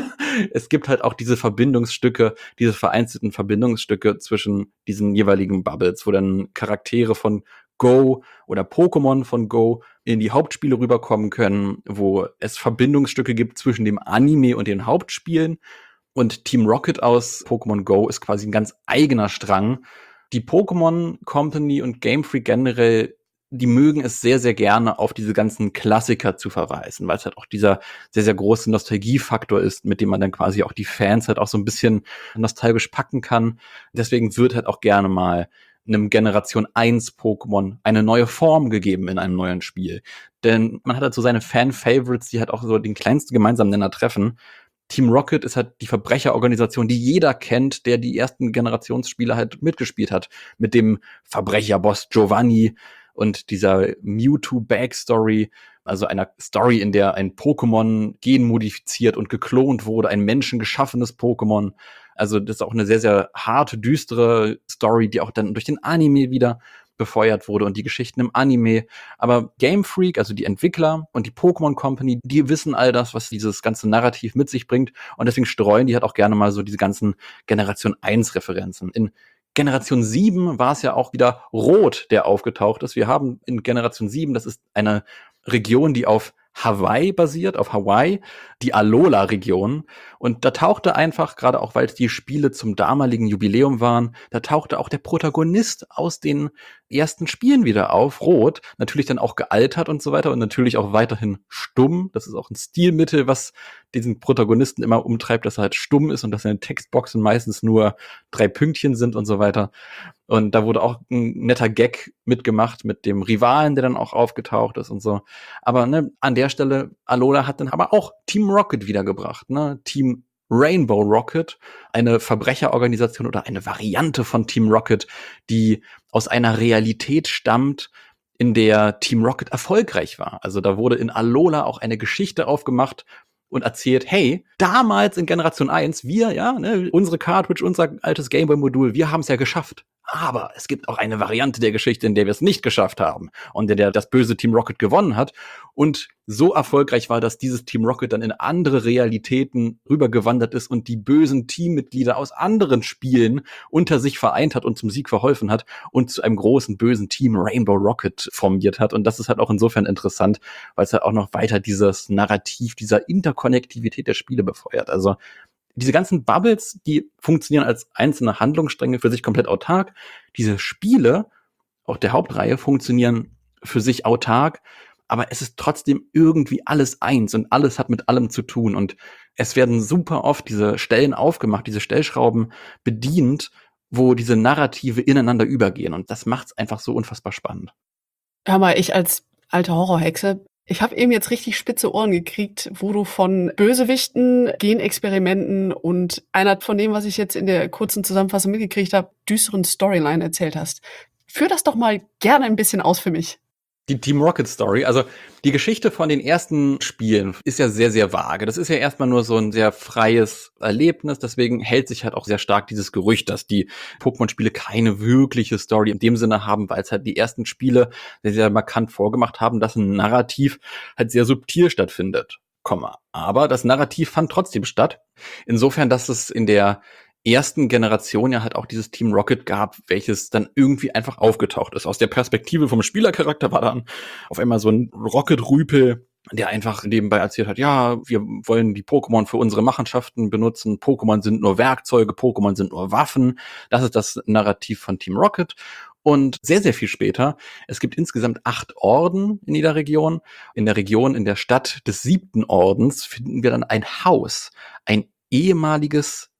es gibt halt auch diese Verbindungsstücke, diese vereinzelten Verbindungsstücke zwischen diesen jeweiligen Bubbles, wo dann Charaktere von Go oder Pokémon von Go in die Hauptspiele rüberkommen können, wo es Verbindungsstücke gibt zwischen dem Anime und den Hauptspielen. Und Team Rocket aus Pokémon Go ist quasi ein ganz eigener Strang. Die Pokémon Company und Game Freak generell, die mögen es sehr, sehr gerne, auf diese ganzen Klassiker zu verweisen, weil es halt auch dieser sehr, sehr große Nostalgiefaktor ist, mit dem man dann quasi auch die Fans halt auch so ein bisschen nostalgisch packen kann. Deswegen wird halt auch gerne mal einem Generation eins Pokémon eine neue Form gegeben in einem neuen Spiel. Denn man hat halt so seine Fan-Favorites, die halt auch so den kleinsten gemeinsamen Nenner treffen. Team Rocket ist halt die Verbrecherorganisation, die jeder kennt, der die ersten Generationsspiele halt mitgespielt hat. Mit dem Verbrecherboss Giovanni und dieser Mewtwo-Backstory, also einer Story, in der ein Pokémon genmodifiziert und geklont wurde, ein menschengeschaffenes Pokémon. Also das ist auch eine sehr, sehr harte, düstere Story, die auch dann durch den Anime wieder befeuert wurde und die Geschichten im Anime. Aber Game Freak, also die Entwickler und die Pokémon Company, die wissen all das, was dieses ganze Narrativ mit sich bringt. Und deswegen streuen die halt auch gerne mal so diese ganzen Generation eins Referenzen. In Generation sieben war es ja auch wieder Rot, der aufgetaucht ist. Wir haben in Generation sieben, das ist eine Region, die auf Hawaii basiert, auf Hawaii, die Alola-Region. Und da tauchte einfach, gerade auch weil es die Spiele zum damaligen Jubiläum waren, da tauchte auch der Protagonist aus den ersten Spielen wieder auf, Rot, natürlich dann auch gealtert und so weiter und natürlich auch weiterhin stumm. Das ist auch ein Stilmittel, was diesen Protagonisten immer umtreibt, dass er halt stumm ist und dass seine Textboxen meistens nur drei Pünktchen sind und so weiter. Und da wurde auch ein netter Gag mitgemacht mit dem Rivalen, der dann auch aufgetaucht ist und so. Aber ne, an der Stelle, Alola hat dann aber auch Team Rocket wiedergebracht, ne? Team Rainbow Rocket, eine Verbrecherorganisation oder eine Variante von Team Rocket, die aus einer Realität stammt, in der Team Rocket erfolgreich war. Also da wurde in Alola auch eine Geschichte aufgemacht und erzählt, hey, damals in Generation eins, wir, ja, ne, unsere Cartridge, unser altes Gameboy-Modul, wir haben es ja geschafft. Aber es gibt auch eine Variante der Geschichte, in der wir es nicht geschafft haben und in der das böse Team Rocket gewonnen hat. Und so erfolgreich war, dass dieses Team Rocket dann in andere Realitäten rübergewandert ist und die bösen Teammitglieder aus anderen Spielen unter sich vereint hat und zum Sieg verholfen hat und zu einem großen bösen Team Rainbow Rocket formiert hat. Und das ist halt auch insofern interessant, weil es halt auch noch weiter dieses Narrativ, dieser Interkonnektivität der Spiele befeuert. Also diese ganzen Bubbles, die funktionieren als einzelne Handlungsstränge für sich komplett autark. Diese Spiele, auch der Hauptreihe, funktionieren für sich autark, aber es ist trotzdem irgendwie alles eins und alles hat mit allem zu tun. Und es werden super oft diese Stellen aufgemacht, diese Stellschrauben bedient, wo diese Narrative ineinander übergehen. Und das macht's einfach so unfassbar spannend. Hör mal, ich als alte Horrorhexe, ich habe eben jetzt richtig spitze Ohren gekriegt, wo du von Bösewichten, Genexperimenten und einer von dem, was ich jetzt in der kurzen Zusammenfassung mitgekriegt habe, düsteren Storyline erzählt hast. Führ das doch mal gerne ein bisschen aus für mich. Die Team Rocket Story, also die Geschichte von den ersten Spielen ist ja sehr, sehr vage. Das ist ja erstmal nur so ein sehr freies Erlebnis, deswegen hält sich halt auch sehr stark dieses Gerücht, dass die Pokémon-Spiele keine wirkliche Story in dem Sinne haben, weil es halt die ersten Spiele sehr, sehr markant vorgemacht haben, dass ein Narrativ halt sehr subtil stattfindet. Komma. Aber das Narrativ fand trotzdem statt. Insofern, dass es in der ersten Generation ja halt auch dieses Team Rocket gab, welches dann irgendwie einfach aufgetaucht ist. Aus der Perspektive vom Spielercharakter war dann auf einmal so ein Rocket-Rüpel, der einfach nebenbei erzählt hat, ja, wir wollen die Pokémon für unsere Machenschaften benutzen, Pokémon sind nur Werkzeuge, Pokémon sind nur Waffen. Das ist das Narrativ von Team Rocket. Und sehr, sehr viel später, es gibt insgesamt acht Orden in jeder Region. In der Region, in der Stadt des siebten Ordens finden wir dann ein Haus, ein ehemaliges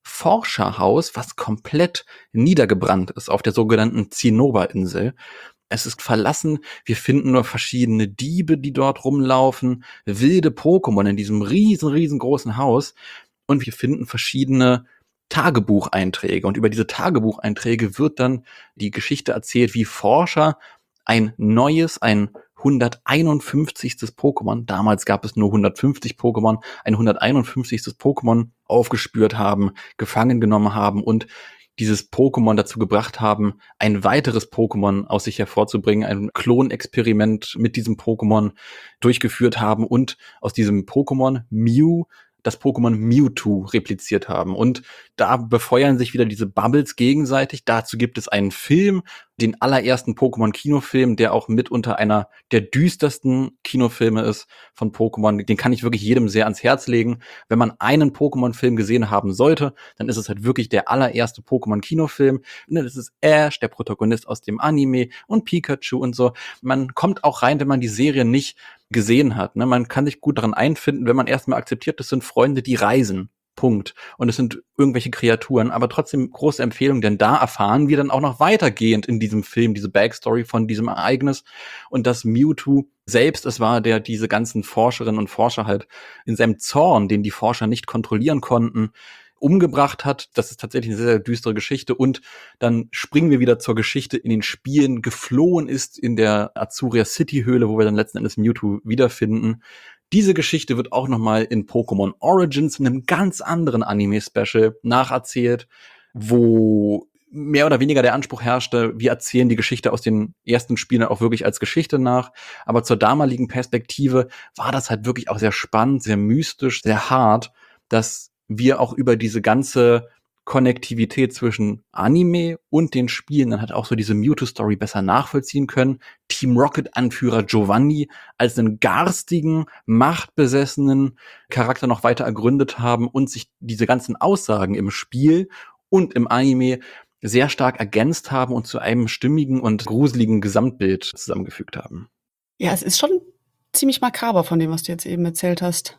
Forscherhaus, was komplett niedergebrannt ist auf der sogenannten Zinnoberinsel. Es ist verlassen, wir finden nur verschiedene Diebe, die dort rumlaufen, wilde Pokémon in diesem riesen, riesengroßen Haus und wir finden verschiedene Tagebucheinträge. Und über diese Tagebucheinträge wird dann die Geschichte erzählt, wie Forscher ein neues, ein hunderteinundfünfzigstes Pokémon, damals gab es nur hundertfünfzig Pokémon, ein hunderteinundfünfzigstes Pokémon aufgespürt haben, gefangen genommen haben und dieses Pokémon dazu gebracht haben, ein weiteres Pokémon aus sich hervorzubringen, ein Klonexperiment mit diesem Pokémon durchgeführt haben und aus diesem Pokémon Mew das Pokémon Mewtwo repliziert haben. Und da befeuern sich wieder diese Bubbles gegenseitig. Dazu gibt es einen Film, den allerersten Pokémon-Kinofilm, der auch mitunter einer der düstersten Kinofilme ist von Pokémon. Den kann ich wirklich jedem sehr ans Herz legen. Wenn man einen Pokémon-Film gesehen haben sollte, dann ist es halt wirklich der allererste Pokémon-Kinofilm. Das ist Ash, der Protagonist aus dem Anime, und Pikachu und so. Man kommt auch rein, wenn man die Serie nicht gesehen hat. Ne? Man kann sich gut daran einfinden, wenn man erstmal akzeptiert, das sind Freunde, die reisen. Punkt. Und es sind irgendwelche Kreaturen, aber trotzdem große Empfehlung, denn da erfahren wir dann auch noch weitergehend in diesem Film diese Backstory von diesem Ereignis und dass Mewtwo selbst es war, der diese ganzen Forscherinnen und Forscher halt in seinem Zorn, den die Forscher nicht kontrollieren konnten, umgebracht hat. Das ist tatsächlich eine sehr, sehr düstere Geschichte. Und dann springen wir wieder zur Geschichte in den Spielen, geflohen ist in der Azuria City Höhle, wo wir dann letzten Endes Mewtwo wiederfinden. Diese Geschichte wird auch nochmal in Pokémon Origins, in einem ganz anderen Anime-Special, nacherzählt, wo mehr oder weniger der Anspruch herrschte, wir erzählen die Geschichte aus den ersten Spielen auch wirklich als Geschichte nach. Aber zur damaligen Perspektive war das halt wirklich auch sehr spannend, sehr mystisch, sehr hart, dass wir auch über diese ganze Konnektivität zwischen Anime und den Spielen dann halt auch so diese Mewtwo-Story besser nachvollziehen können. Team Rocket-Anführer Giovanni als einen garstigen, machtbesessenen Charakter noch weiter ergründet haben und sich diese ganzen Aussagen im Spiel und im Anime sehr stark ergänzt haben und zu einem stimmigen und gruseligen Gesamtbild zusammengefügt haben. Ja, es ist schon ziemlich makaber von dem, was du jetzt eben erzählt hast.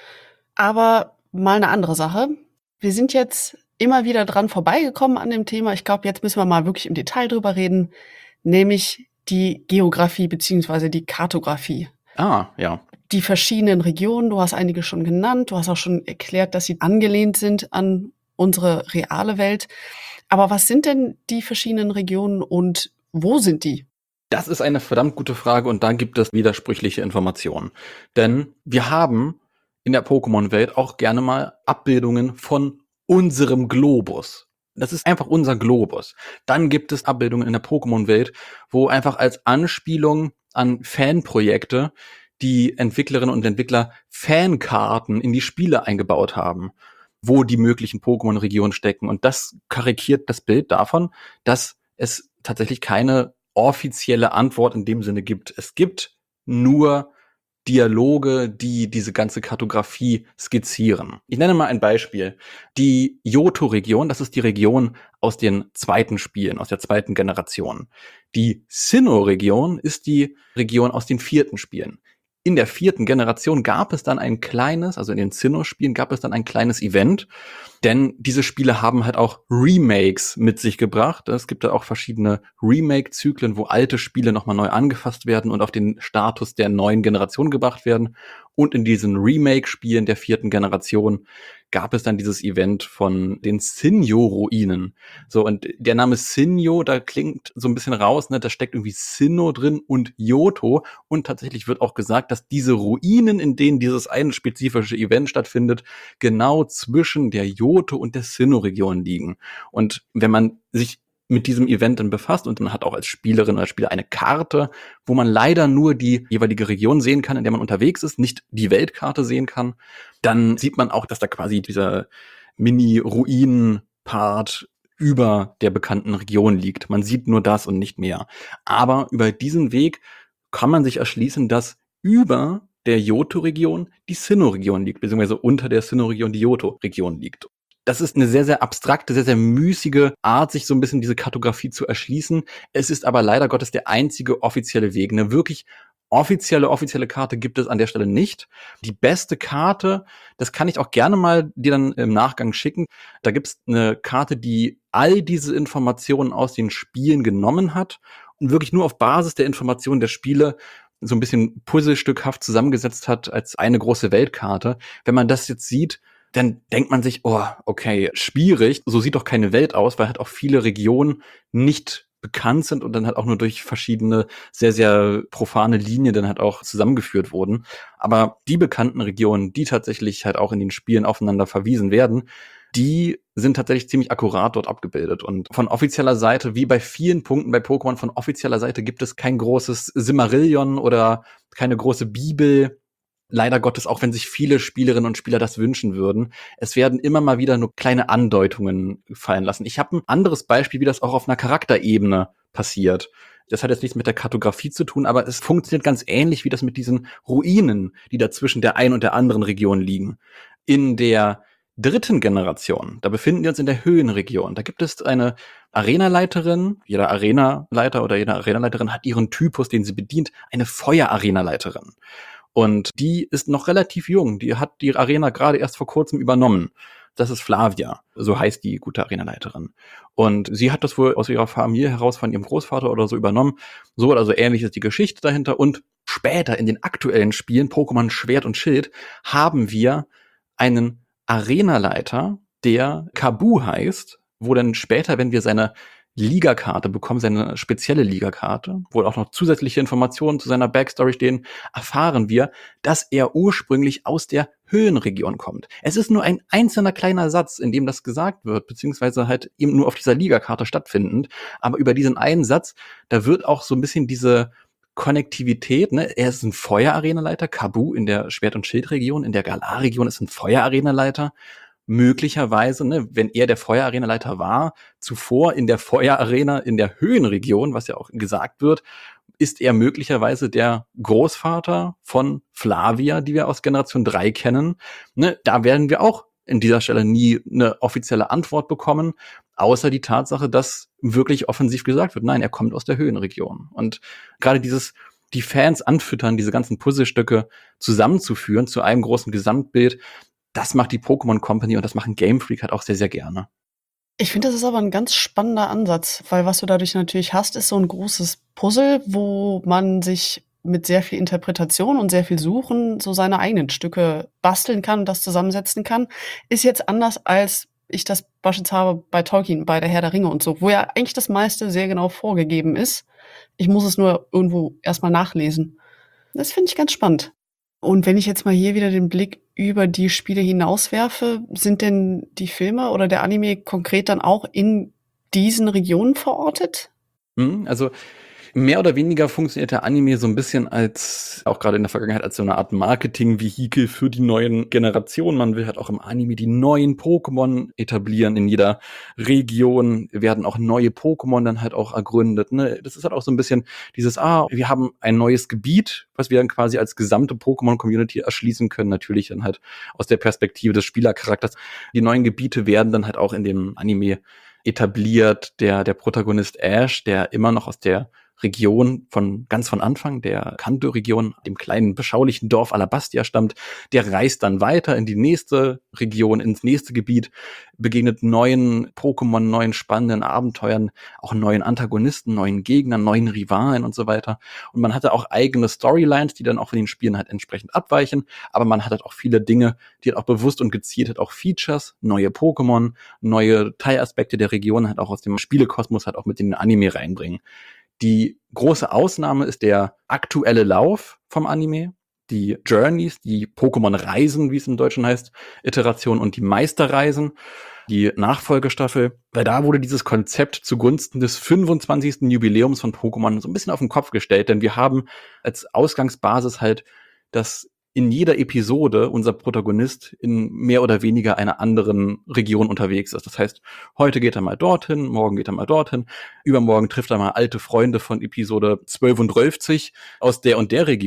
Aber mal eine andere Sache. Wir sind jetzt immer wieder dran vorbeigekommen an dem Thema. Ich glaube, jetzt müssen wir mal wirklich im Detail drüber reden, nämlich die Geografie beziehungsweise die Kartografie. Ah, ja. Die verschiedenen Regionen, du hast einige schon genannt, du hast auch schon erklärt, dass sie angelehnt sind an unsere reale Welt. Aber was sind denn die verschiedenen Regionen und wo sind die? Das ist eine verdammt gute Frage und da gibt es widersprüchliche Informationen. Denn wir haben in der Pokémon-Welt auch gerne mal Abbildungen von unserem Globus. Das ist einfach unser Globus. Dann gibt es Abbildungen in der Pokémon-Welt, wo einfach als Anspielung an Fanprojekte die Entwicklerinnen und Entwickler Fankarten in die Spiele eingebaut haben, wo die möglichen Pokémon-Regionen stecken. Und das karikiert das Bild davon, dass es tatsächlich keine offizielle Antwort in dem Sinne gibt. Es gibt nur Dialoge, die diese ganze Kartografie skizzieren. Ich nenne mal ein Beispiel. Die Johto-Region, das ist die Region aus den zweiten Spielen, aus der zweiten Generation. Die Sinnoh-Region ist die Region aus den vierten Spielen. In der vierten Generation gab es dann ein kleines, also in den Sinnoh-Spielen gab es dann ein kleines Event, denn diese Spiele haben halt auch Remakes mit sich gebracht. Es gibt da auch verschiedene Remake-Zyklen, wo alte Spiele nochmal neu angefasst werden und auf den Status der neuen Generation gebracht werden. Und in diesen Remake-Spielen der vierten Generation gab es dann dieses Event von den Sinnoh-Ruinen. So, und der Name Sinnoh, da klingt so ein bisschen raus, ne, da steckt irgendwie Sinnoh drin und Johto. Und tatsächlich wird auch gesagt, dass diese Ruinen, in denen dieses eine spezifische Event stattfindet, genau zwischen der Johto und der Sinnoh-Region liegen. Und wenn man sich mit diesem Event dann befasst und man hat auch als Spielerin oder Spieler eine Karte, wo man leider nur die jeweilige Region sehen kann, in der man unterwegs ist, nicht die Weltkarte sehen kann, dann sieht man auch, dass da quasi dieser Mini-Ruinen-Part über der bekannten Region liegt. Man sieht nur das und nicht mehr. Aber über diesen Weg kann man sich erschließen, dass über der Johto-Region die Sinnoh-Region liegt, beziehungsweise unter der Sinnoh-Region die Johto-Region liegt. Das ist eine sehr, sehr abstrakte, sehr, sehr müßige Art, sich so ein bisschen diese Kartografie zu erschließen. Es ist aber leider Gottes der einzige offizielle Weg. Eine wirklich offizielle, offizielle Karte gibt es an der Stelle nicht. Die beste Karte, das kann ich auch gerne mal dir dann im Nachgang schicken. Da gibt's eine Karte, die all diese Informationen aus den Spielen genommen hat und wirklich nur auf Basis der Informationen der Spiele so ein bisschen puzzlestückhaft zusammengesetzt hat als eine große Weltkarte. Wenn man das jetzt sieht, dann denkt man sich, oh, okay, schwierig. So sieht doch keine Welt aus, weil halt auch viele Regionen nicht bekannt sind und dann halt auch nur durch verschiedene sehr, sehr profane Linien dann halt auch zusammengeführt wurden. Aber die bekannten Regionen, die tatsächlich halt auch in den Spielen aufeinander verwiesen werden, die sind tatsächlich ziemlich akkurat dort abgebildet. Und von offizieller Seite, wie bei vielen Punkten bei Pokémon, von offizieller Seite gibt es kein großes Silmarillion oder keine große Bibel. Leider Gottes, auch wenn sich viele Spielerinnen und Spieler das wünschen würden. Es werden immer mal wieder nur kleine Andeutungen fallen lassen. Ich habe ein anderes Beispiel, wie das auch auf einer Charakterebene passiert. Das hat jetzt nichts mit der Kartografie zu tun, aber es funktioniert ganz ähnlich wie das mit diesen Ruinen, die da zwischen der einen und der anderen Region liegen. In der dritten Generation, da befinden wir uns in der Höhenregion. Da gibt es eine Arenaleiterin. Jeder Arenaleiter oder jede Arenaleiterin hat ihren Typus, den sie bedient. Eine Feuerarenaleiterin. Und die ist noch relativ jung. Die hat die Arena gerade erst vor kurzem übernommen. Das ist Flavia. So heißt die gute Arenaleiterin. Und sie hat das wohl aus ihrer Familie heraus von ihrem Großvater oder so übernommen. So oder so ähnlich ist die Geschichte dahinter. Und später in den aktuellen Spielen, Pokémon Schwert und Schild, haben wir einen Arenaleiter, der Kabu heißt, wo dann später, wenn wir seine Ligakarte bekommen, seine spezielle Ligakarte, wo auch noch zusätzliche Informationen zu seiner Backstory stehen, erfahren wir, dass er ursprünglich aus der Höhenregion kommt. Es ist nur ein einzelner kleiner Satz, in dem das gesagt wird, beziehungsweise halt eben nur auf dieser Ligakarte stattfindend. Aber über diesen einen Satz, da wird auch so ein bisschen diese Konnektivität, ne? Er ist ein Feuerarenaleiter, Kabu in der Schwert- und Schildregion, in der Galar-Region ist ein Feuerarenaleiter. Möglicherweise, ne, wenn er der Feuerarenaleiter war, zuvor in der Feuerarena in der Höhenregion, was ja auch gesagt wird, ist er möglicherweise der Großvater von Flavia, die wir aus Generation drei kennen. Ne, da werden wir auch in dieser Stelle nie eine offizielle Antwort bekommen, außer die Tatsache, dass wirklich offensiv gesagt wird, nein, er kommt aus der Höhenregion. Und gerade dieses die Fans anfüttern, diese ganzen Puzzlestücke zusammenzuführen zu einem großen Gesamtbild, das macht die Pokémon Company und das machen Game Freak halt auch sehr, sehr gerne. Ich finde, das ist aber ein ganz spannender Ansatz, weil was du dadurch natürlich hast, ist so ein großes Puzzle, wo man sich mit sehr viel Interpretation und sehr viel Suchen so seine eigenen Stücke basteln kann und das zusammensetzen kann. Ist jetzt anders, als ich das beispielsweise habe bei Tolkien, bei der Herr der Ringe und so, wo ja eigentlich das meiste sehr genau vorgegeben ist. Ich muss es nur irgendwo erstmal nachlesen. Das finde ich ganz spannend. Und wenn ich jetzt mal hier wieder den Blick über die Spiele hinauswerfe, sind denn die Filme oder der Anime konkret dann auch in diesen Regionen verortet? Hm, also mehr oder weniger funktioniert der Anime so ein bisschen als, auch gerade in der Vergangenheit, als so eine Art Marketing-Vehikel für die neuen Generationen. Man will halt auch im Anime die neuen Pokémon etablieren. In jeder Region werden auch neue Pokémon dann halt auch ergründet. Ne? Das ist halt auch so ein bisschen dieses, ah, wir haben ein neues Gebiet, was wir dann quasi als gesamte Pokémon-Community erschließen können. Natürlich dann halt aus der Perspektive des Spielercharakters. Die neuen Gebiete werden dann halt auch in dem Anime etabliert. Der, der Protagonist Ash, der immer noch aus der Region von ganz von Anfang, der Kanto-Region, dem kleinen beschaulichen Dorf Alabastia stammt, der reist dann weiter in die nächste Region, ins nächste Gebiet, begegnet neuen Pokémon, neuen spannenden Abenteuern, auch neuen Antagonisten, neuen Gegnern, neuen Rivalen und so weiter. Und man hatte auch eigene Storylines, die dann auch von den Spielen halt entsprechend abweichen, aber man hat halt auch viele Dinge, die halt auch bewusst und gezielt halt auch Features, neue Pokémon, neue Teilaspekte der Region halt auch aus dem Spielekosmos halt auch mit in den Anime reinbringen. Die große Ausnahme ist der aktuelle Lauf vom Anime, die Journeys, die Pokémon-Reisen, wie es im Deutschen heißt, Iteration und die Meisterreisen, die Nachfolgestaffel, weil da wurde dieses Konzept zugunsten des fünfundzwanzigsten Jubiläums von Pokémon so ein bisschen auf den Kopf gestellt, denn wir haben als Ausgangsbasis halt das in jeder Episode unser Protagonist in mehr oder weniger einer anderen Region unterwegs ist. Das heißt, heute geht er mal dorthin, morgen geht er mal dorthin, übermorgen trifft er mal alte Freunde von Episode zwölf und zwölf aus der und der Region.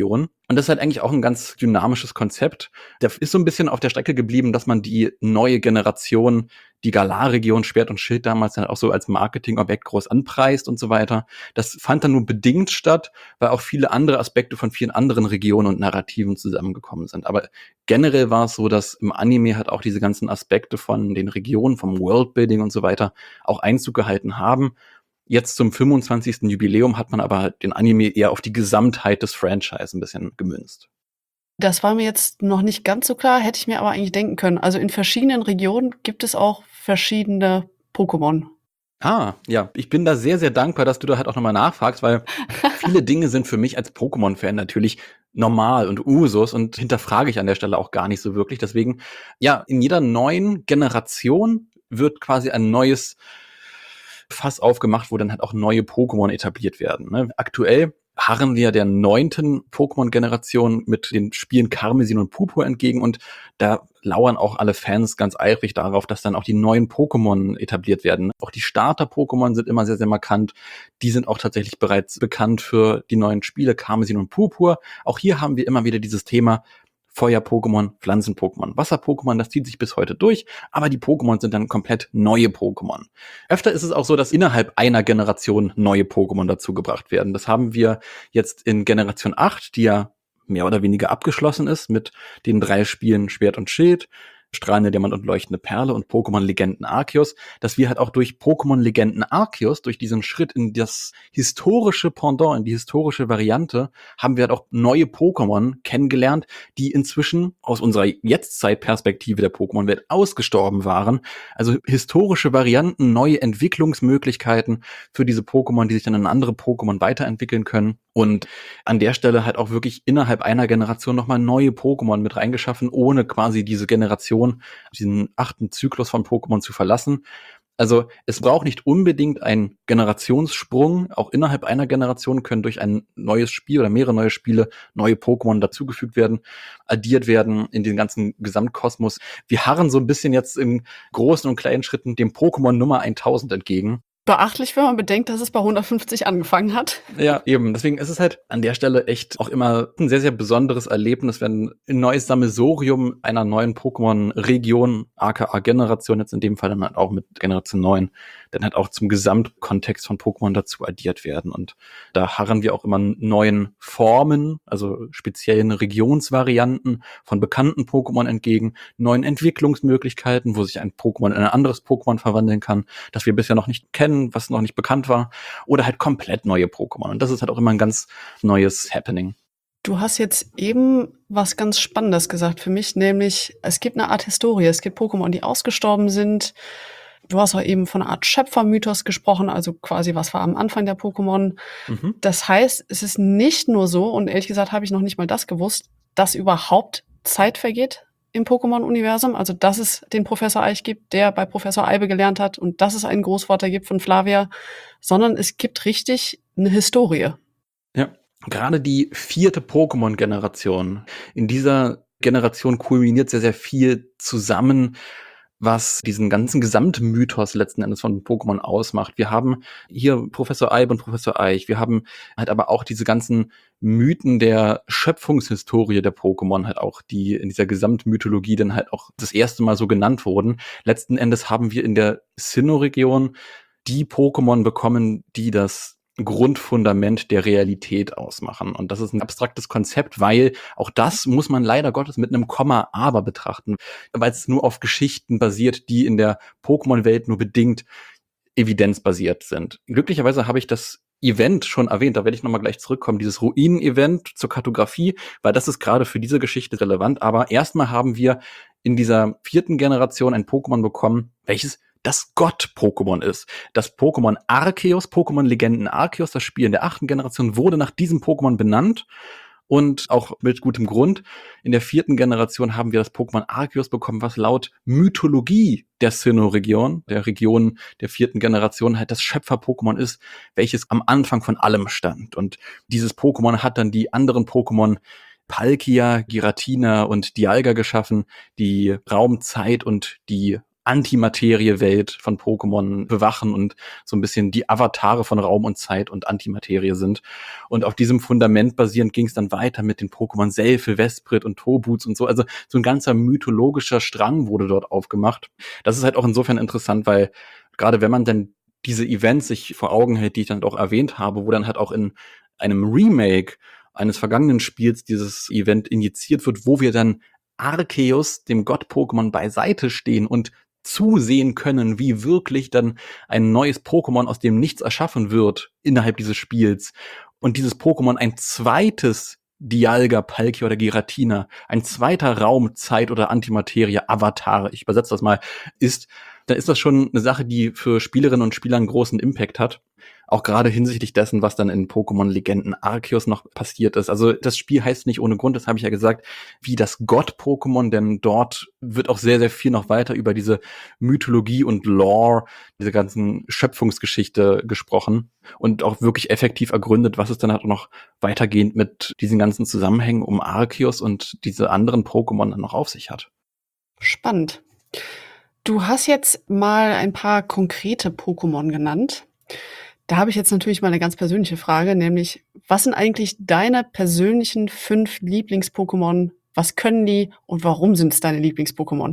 Und das ist halt eigentlich auch ein ganz dynamisches Konzept. Der ist so ein bisschen auf der Strecke geblieben, dass man die neue Generation, die Galar-Region, Schwert und Schild damals dann auch so als Marketingobjekt groß anpreist und so weiter. Das fand dann nur bedingt statt, weil auch viele andere Aspekte von vielen anderen Regionen und Narrativen zusammengekommen sind. Aber generell war es so, dass im Anime halt auch diese ganzen Aspekte von den Regionen, vom Worldbuilding und so weiter auch Einzug gehalten haben. Jetzt zum fünfundzwanzigsten Jubiläum hat man aber den Anime eher auf die Gesamtheit des Franchise ein bisschen gemünzt. Das war mir jetzt noch nicht ganz so klar, hätte ich mir aber eigentlich denken können. Also in verschiedenen Regionen gibt es auch verschiedene Pokémon. Ah, ja, ich bin da sehr, sehr dankbar, dass du da halt auch nochmal nachfragst, weil viele Dinge sind für mich als Pokémon-Fan natürlich normal und Usus und hinterfrage ich an der Stelle auch gar nicht so wirklich. Deswegen, ja, in jeder neuen Generation wird quasi ein neues Fass aufgemacht, wo dann halt auch neue Pokémon etabliert werden. Ne? Aktuell harren wir der neunten Pokémon-Generation mit den Spielen Karmesin und Purpur entgegen und da lauern auch alle Fans ganz eifrig darauf, dass dann auch die neuen Pokémon etabliert werden. Auch die Starter-Pokémon sind immer sehr, sehr markant. Die sind auch tatsächlich bereits bekannt für die neuen Spiele Karmesin und Purpur. Auch hier haben wir immer wieder dieses Thema Feuer-Pokémon, Pflanzen-Pokémon, Wasser-Pokémon, das zieht sich bis heute durch, aber die Pokémon sind dann komplett neue Pokémon. Öfter ist es auch so, dass innerhalb einer Generation neue Pokémon dazugebracht werden. Das haben wir jetzt in Generation acht, die ja mehr oder weniger abgeschlossen ist mit den drei Spielen Schwert und Schild, Strahlende Diamant und Leuchtende Perle und Pokémon Legenden Arceus, dass wir halt auch durch Pokémon Legenden Arceus, durch diesen Schritt in das historische Pendant, in die historische Variante, haben wir halt auch neue Pokémon kennengelernt, die inzwischen aus unserer Jetztzeitperspektive der Pokémon-Welt ausgestorben waren. Also historische Varianten, neue Entwicklungsmöglichkeiten für diese Pokémon, die sich dann in andere Pokémon weiterentwickeln können. Und an der Stelle halt auch wirklich innerhalb einer Generation nochmal neue Pokémon mit reingeschaffen, ohne quasi diese Generation, diesen achten Zyklus von Pokémon zu verlassen. Also es braucht nicht unbedingt einen Generationssprung. Auch innerhalb einer Generation können durch ein neues Spiel oder mehrere neue Spiele neue Pokémon dazugefügt werden, addiert werden in den ganzen Gesamtkosmos. Wir harren so ein bisschen jetzt in großen und kleinen Schritten dem Pokémon Nummer tausend entgegen. Beachtlich, wenn man bedenkt, dass es bei hundertfünfzig angefangen hat. Ja, eben. Deswegen ist es halt an der Stelle echt auch immer ein sehr, sehr besonderes Erlebnis, wenn ein neues Sammelsurium einer neuen Pokémon-Region, aka Generation, jetzt in dem Fall dann halt auch mit Generation neun, dann halt auch zum Gesamtkontext von Pokémon dazu addiert werden. Und da harren wir auch immer neuen Formen, also speziellen Regionsvarianten von bekannten Pokémon entgegen, neuen Entwicklungsmöglichkeiten, wo sich ein Pokémon in ein anderes Pokémon verwandeln kann, das wir bisher noch nicht kennen, was noch nicht bekannt war, oder halt komplett neue Pokémon. Und das ist halt auch immer ein ganz neues Happening. Du hast jetzt eben was ganz Spannendes gesagt für mich, nämlich es gibt eine Art Historie. Es gibt Pokémon, die ausgestorben sind. Du hast auch eben von einer Art Schöpfermythos gesprochen, also quasi was war am Anfang der Pokémon. Mhm. Das heißt, es ist nicht nur so, und ehrlich gesagt habe ich noch nicht mal das gewusst, dass überhaupt Zeit vergeht im Pokémon-Universum, also dass es den Professor Eich gibt, der bei Professor Eibe gelernt hat und dass es einen Großvater gibt von Flavia, sondern es gibt richtig eine Historie. Ja, gerade die vierte Pokémon-Generation. In dieser Generation kulminiert sehr, sehr viel zusammen, was diesen ganzen Gesamtmythos letzten Endes von Pokémon ausmacht. Wir haben hier Professor Eibe und Professor Eich. Wir haben halt aber auch diese ganzen Mythen der Schöpfungshistorie der Pokémon halt auch, die in dieser Gesamtmythologie dann halt auch das erste Mal so genannt wurden. Letzten Endes haben wir in der Sinnoh-Region die Pokémon bekommen, die das Grundfundament der Realität ausmachen. Und das ist ein abstraktes Konzept, weil auch das muss man leider Gottes mit einem Komma aber betrachten, weil es nur auf Geschichten basiert, die in der Pokémon-Welt nur bedingt evidenzbasiert sind. Glücklicherweise habe ich das Event schon erwähnt, da werde ich nochmal gleich zurückkommen, dieses Ruinen-Event zur Kartografie, weil das ist gerade für diese Geschichte relevant. Aber erstmal haben wir in dieser vierten Generation ein Pokémon bekommen, welches das Gott-Pokémon ist. Das Pokémon Arceus, Pokémon Legenden Arceus, das Spiel in der achten Generation, wurde nach diesem Pokémon benannt und auch mit gutem Grund. In der vierten Generation haben wir das Pokémon Arceus bekommen, was laut Mythologie der Sinnoh-Region, der Region der vierten Generation, halt das Schöpfer-Pokémon ist, welches am Anfang von allem stand. Und dieses Pokémon hat dann die anderen Pokémon Palkia, Giratina und Dialga geschaffen, die Raum, Zeit und die Antimaterie-Welt von Pokémon bewachen und so ein bisschen die Avatare von Raum und Zeit und Antimaterie sind. Und auf diesem Fundament basierend ging es dann weiter mit den Pokémon Selfie, Vesprit und Tobuts und so. Also so ein ganzer mythologischer Strang wurde dort aufgemacht. Das ist halt auch insofern interessant, weil gerade wenn man dann diese Events sich vor Augen hält, die ich dann auch erwähnt habe, wo dann halt auch in einem Remake eines vergangenen Spiels dieses Event injiziert wird, wo wir dann Arceus, dem Gott-Pokémon, beiseite stehen und zusehen können, wie wirklich dann ein neues Pokémon aus dem Nichts erschaffen wird innerhalb dieses Spiels. Und dieses Pokémon ein zweites Dialga, Palkia oder Giratina, ein zweiter Raum, Zeit oder Antimaterie, Avatar, ich übersetze das mal, ist, dann ist das schon eine Sache, die für Spielerinnen und Spieler einen großen Impact hat. Auch gerade hinsichtlich dessen, was dann in Pokémon-Legenden Arceus noch passiert ist. Also das Spiel heißt nicht ohne Grund, das habe ich ja gesagt, wie das Gott-Pokémon, denn dort wird auch sehr, sehr viel noch weiter über diese Mythologie und Lore, diese ganzen Schöpfungsgeschichte gesprochen und auch wirklich effektiv ergründet, was es dann halt auch noch weitergehend mit diesen ganzen Zusammenhängen um Arceus und diese anderen Pokémon dann noch auf sich hat. Spannend. Du hast jetzt mal ein paar konkrete Pokémon genannt. Da habe ich jetzt natürlich mal eine ganz persönliche Frage, nämlich, was sind eigentlich deine persönlichen fünf Lieblings-Pokémon? Was können die und warum sind es deine Lieblings-Pokémon?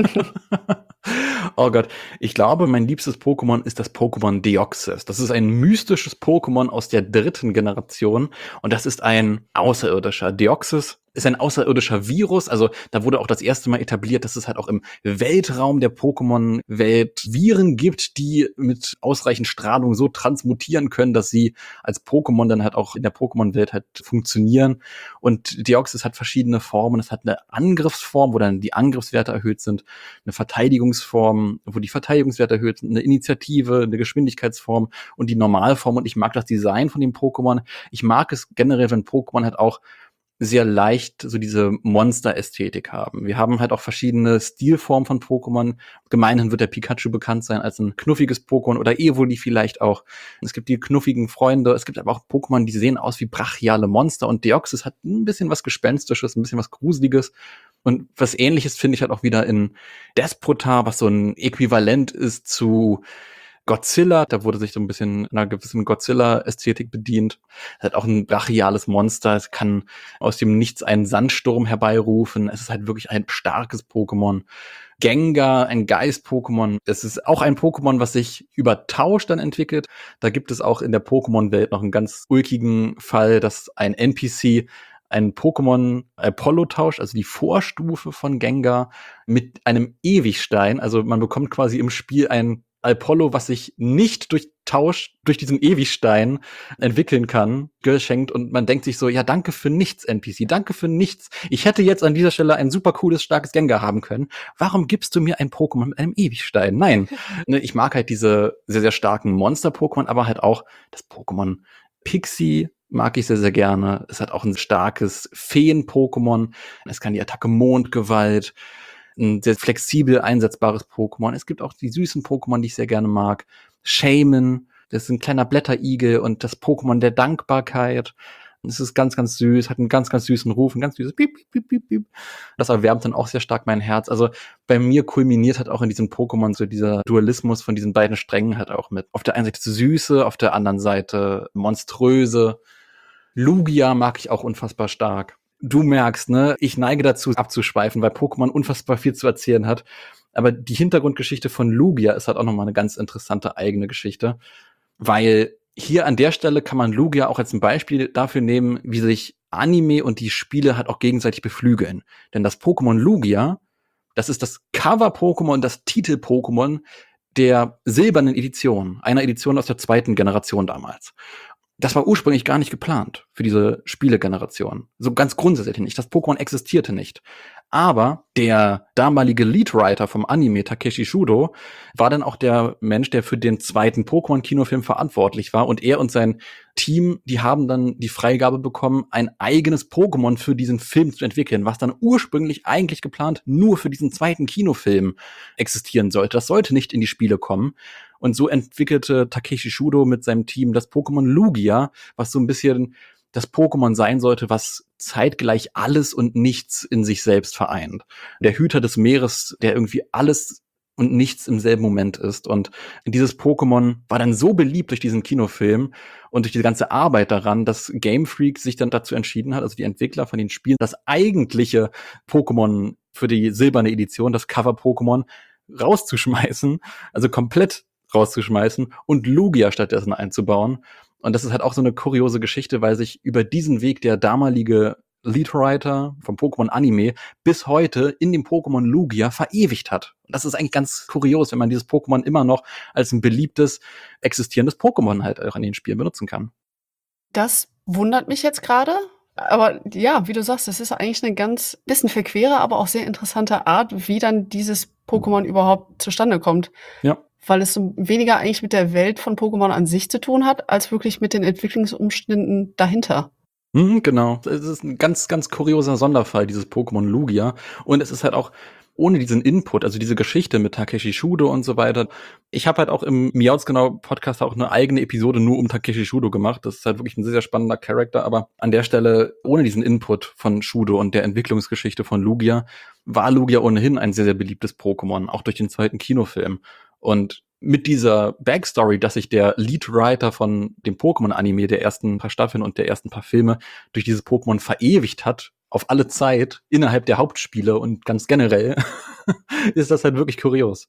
Oh Gott, ich glaube, mein liebstes Pokémon ist das Pokémon Deoxys. Das ist ein mystisches Pokémon aus der dritten Generation und das ist ein Außerirdischer. Deoxys ist ein außerirdischer Virus, also da wurde auch das erste Mal etabliert, dass es halt auch im Weltraum der Pokémon-Welt Viren gibt, die mit ausreichend Strahlung so transmutieren können, dass sie als Pokémon dann halt auch in der Pokémon-Welt halt funktionieren. Und Deoxys hat verschiedene Formen. Es hat eine Angriffsform, wo dann die Angriffswerte erhöht sind, eine Verteidigungsform, wo die Verteidigungswerte erhöht sind, eine Initiative, eine Geschwindigkeitsform und die Normalform. Und ich mag das Design von dem Pokémon. Ich mag es generell, wenn Pokémon halt auch sehr leicht so diese Monster-Ästhetik haben. Wir haben halt auch verschiedene Stilformen von Pokémon. Gemeinhin wird der Pikachu bekannt sein als ein knuffiges Pokémon oder Evoli vielleicht auch. Es gibt die knuffigen Freunde. Es gibt aber auch Pokémon, die sehen aus wie brachiale Monster. Und Deoxys hat ein bisschen was Gespenstisches, ein bisschen was Gruseliges. Und was Ähnliches finde ich halt auch wieder in Despotar, was so ein Äquivalent ist zu Godzilla, da wurde sich so ein bisschen einer gewissen Godzilla-Ästhetik bedient. Es hat auch ein brachiales Monster, es kann aus dem Nichts einen Sandsturm herbeirufen. Es ist halt wirklich ein starkes Pokémon. Gengar, ein Geist-Pokémon. Es ist auch ein Pokémon, was sich über Tausch dann entwickelt. Da gibt es auch in der Pokémon-Welt noch einen ganz ulkigen Fall, dass ein N P C ein Pokémon Apollo tauscht, also die Vorstufe von Gengar, mit einem Ewigstein. Also man bekommt quasi im Spiel ein Apollo, was sich nicht durch Tausch, durch diesen Ewigstein entwickeln kann, geschenkt. Und man denkt sich so, ja, danke für nichts, N P C, danke für nichts. Ich hätte jetzt an dieser Stelle ein super cooles, starkes Gengar haben können. Warum gibst du mir ein Pokémon mit einem Ewigstein? Nein. Ich mag halt diese sehr, sehr starken Monster-Pokémon, aber halt auch das Pokémon Pixie mag ich sehr, sehr gerne. Es hat auch ein starkes Feen-Pokémon. Es kann die Attacke Mondgewalt. Ein sehr flexibel einsetzbares Pokémon. Es gibt auch die süßen Pokémon, die ich sehr gerne mag. Shaman, das ist ein kleiner Blätterigel und das Pokémon der Dankbarkeit. Es ist ganz, ganz süß, hat einen ganz, ganz süßen Ruf, ein ganz süßes Piep, Piep, Piep, Piep, Piep. Das erwärmt dann auch sehr stark mein Herz. Also bei mir kulminiert halt auch in diesem Pokémon so dieser Dualismus von diesen beiden Strängen halt auch mit. Auf der einen Seite Süße, auf der anderen Seite Monströse. Lugia mag ich auch unfassbar stark. Du merkst, ne, ich neige dazu abzuschweifen, weil Pokémon unfassbar viel zu erzählen hat. Aber die Hintergrundgeschichte von Lugia ist halt auch nochmal eine ganz interessante eigene Geschichte. Weil hier an der Stelle kann man Lugia auch als ein Beispiel dafür nehmen, wie sich Anime und die Spiele halt auch gegenseitig beflügeln. Denn das Pokémon Lugia, das ist das Cover-Pokémon, das Titel-Pokémon der silbernen Edition. Einer Edition aus der zweiten Generation damals. Das war ursprünglich gar nicht geplant für diese Spielegeneration. So ganz grundsätzlich nicht. Das Pokémon existierte nicht. Aber der damalige Leadwriter vom Anime, Takeshi Shudo, war dann auch der Mensch, der für den zweiten Pokémon-Kinofilm verantwortlich war. Und er und sein Team, die haben dann die Freigabe bekommen, ein eigenes Pokémon für diesen Film zu entwickeln, was dann ursprünglich eigentlich geplant nur für diesen zweiten Kinofilm existieren sollte. Das sollte nicht in die Spiele kommen. Und so entwickelte Takeshi Shudo mit seinem Team das Pokémon Lugia, was so ein bisschen das Pokémon sein sollte, was zeitgleich alles und nichts in sich selbst vereint. Der Hüter des Meeres, der irgendwie alles und nichts im selben Moment ist. Und dieses Pokémon war dann so beliebt durch diesen Kinofilm und durch die ganze Arbeit daran, dass Game Freak sich dann dazu entschieden hat, also die Entwickler von den Spielen, das eigentliche Pokémon für die silberne Edition, das Cover-Pokémon, rauszuschmeißen, also komplett rauszuschmeißen und Lugia stattdessen einzubauen. Und das ist halt auch so eine kuriose Geschichte, weil sich über diesen Weg der damalige Leadwriter vom Pokémon-Anime bis heute in dem Pokémon Lugia verewigt hat. Und das ist eigentlich ganz kurios, wenn man dieses Pokémon immer noch als ein beliebtes, existierendes Pokémon halt auch in den Spielen benutzen kann. Das wundert mich jetzt gerade. Aber ja, wie du sagst, das ist eigentlich eine ganz bisschen verquere, aber auch sehr interessante Art, wie dann dieses Pokémon überhaupt zustande kommt. Ja. Weil es so weniger eigentlich mit der Welt von Pokémon an sich zu tun hat, als wirklich mit den Entwicklungsumständen dahinter. Mhm, genau. Es ist ein ganz, ganz kurioser Sonderfall, dieses Pokémon Lugia. Und es ist halt auch ohne diesen Input, also diese Geschichte mit Takeshi Shudo und so weiter. Ich habe halt auch im Miauts genau Podcast auch eine eigene Episode nur um Takeshi Shudo gemacht. Das ist halt wirklich ein sehr, sehr spannender Charakter. Aber an der Stelle, ohne diesen Input von Shudo und der Entwicklungsgeschichte von Lugia, war Lugia ohnehin ein sehr, sehr beliebtes Pokémon, auch durch den zweiten Kinofilm. Und mit dieser Backstory, dass sich der Leadwriter von dem Pokémon-Anime der ersten paar Staffeln und der ersten paar Filme durch dieses Pokémon verewigt hat, auf alle Zeit, innerhalb der Hauptspiele und ganz generell, ist das halt wirklich kurios.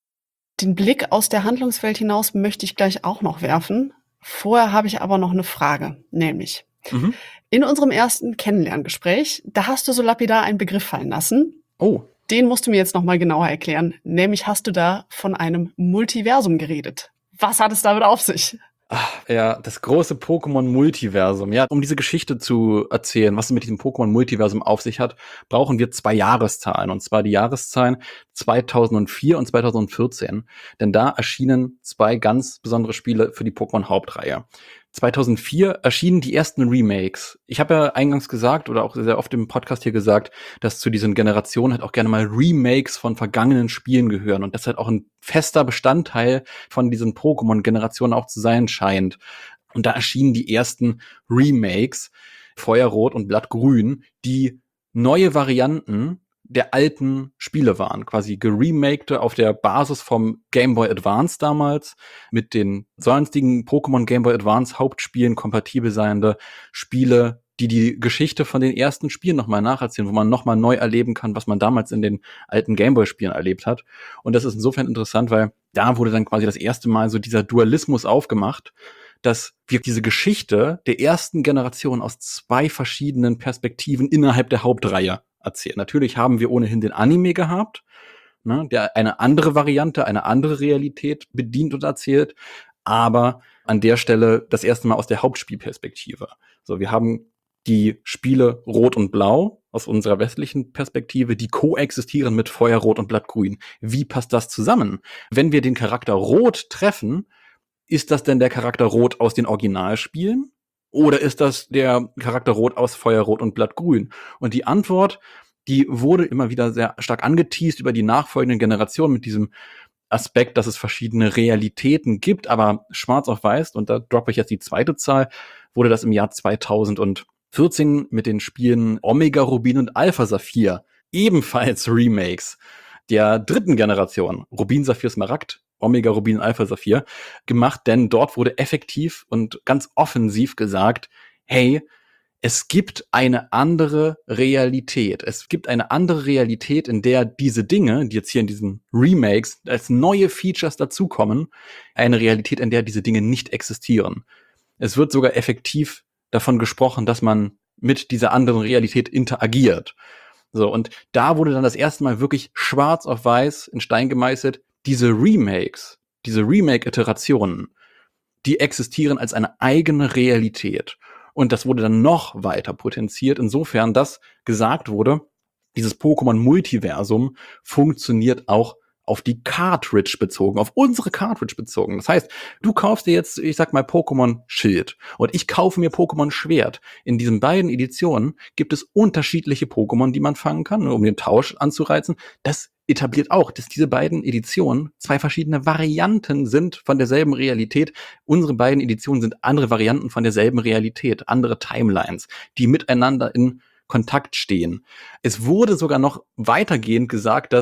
Den Blick aus der Handlungswelt hinaus möchte ich gleich auch noch werfen. Vorher habe ich aber noch eine Frage, nämlich mhm. in unserem ersten Kennenlerngespräch, da hast du so lapidar einen Begriff fallen lassen. Oh. Den musst du mir jetzt noch mal genauer erklären. Nämlich hast du da von einem Multiversum geredet. Was hat es damit auf sich? Ach, ja, das große Pokémon-Multiversum. Ja, um diese Geschichte zu erzählen, was es mit diesem Pokémon-Multiversum auf sich hat, brauchen wir zwei Jahreszahlen. Und zwar die Jahreszahlen zweitausendvier und zweitausendvierzehn. Denn da erschienen zwei ganz besondere Spiele für die Pokémon-Hauptreihe. zweitausendvier erschienen die ersten Remakes. Ich habe ja eingangs gesagt oder auch sehr oft im Podcast hier gesagt, dass zu diesen Generationen halt auch gerne mal Remakes von vergangenen Spielen gehören und das halt auch ein fester Bestandteil von diesen Pokémon-Generationen auch zu sein scheint. Und da erschienen die ersten Remakes, Feuerrot und Blattgrün, die neue Varianten der alten Spiele waren, quasi geremakte auf der Basis vom Game Boy Advance damals, mit den sonstigen Pokémon Game Boy Advance Hauptspielen kompatibel seiende Spiele, die die Geschichte von den ersten Spielen nochmal nacherzählen, wo man nochmal neu erleben kann, was man damals in den alten Game Boy Spielen erlebt hat. Und das ist insofern interessant, weil da wurde dann quasi das erste Mal so dieser Dualismus aufgemacht, dass wir diese Geschichte der ersten Generation aus zwei verschiedenen Perspektiven innerhalb der Hauptreihe erzählen. Natürlich haben wir ohnehin den Anime gehabt, ne, der eine andere Variante, eine andere Realität bedient und erzählt, aber an der Stelle das erste Mal aus der Hauptspielperspektive. So, wir haben die Spiele Rot und Blau aus unserer westlichen Perspektive, die koexistieren mit Feuerrot und Blattgrün. Wie passt das zusammen? Wenn wir den Charakter Rot treffen, ist das denn der Charakter Rot aus den Originalspielen? Oder ist das der Charakter Rot aus Feuerrot und Blattgrün? Und die Antwort, die wurde immer wieder sehr stark angeteast über die nachfolgenden Generationen mit diesem Aspekt, dass es verschiedene Realitäten gibt, aber schwarz auf weiß, und da droppe ich jetzt die zweite Zahl, wurde das im Jahr zweitausendvierzehn mit den Spielen Omega Rubin und Alpha Saphir, ebenfalls Remakes der dritten Generation, Rubin, Saphir, Smaragd, Omega Rubin, Alpha Saphir, gemacht, denn dort wurde effektiv und ganz offensiv gesagt, hey, es gibt eine andere Realität. Es gibt eine andere Realität, in der diese Dinge, die jetzt hier in diesen Remakes als neue Features dazukommen, eine Realität, in der diese Dinge nicht existieren. Es wird sogar effektiv davon gesprochen, dass man mit dieser anderen Realität interagiert. So, und da wurde dann das erste Mal wirklich schwarz auf weiß in Stein gemeißelt, diese Remakes, diese Remake-Iterationen, die existieren als eine eigene Realität. Und das wurde dann noch weiter potenziert, insofern, dass gesagt wurde, dieses Pokémon-Multiversum funktioniert auch auf die Cartridge bezogen, auf unsere Cartridge bezogen. Das heißt, du kaufst dir jetzt, ich sag mal, Pokémon Schild und ich kaufe mir Pokémon Schwert. In diesen beiden Editionen gibt es unterschiedliche Pokémon, die man fangen kann, um den Tausch anzureizen. Das etabliert auch, dass diese beiden Editionen zwei verschiedene Varianten sind von derselben Realität. Unsere beiden Editionen sind andere Varianten von derselben Realität, andere Timelines, die miteinander in Kontakt stehen. Es wurde sogar noch weitergehend gesagt, dass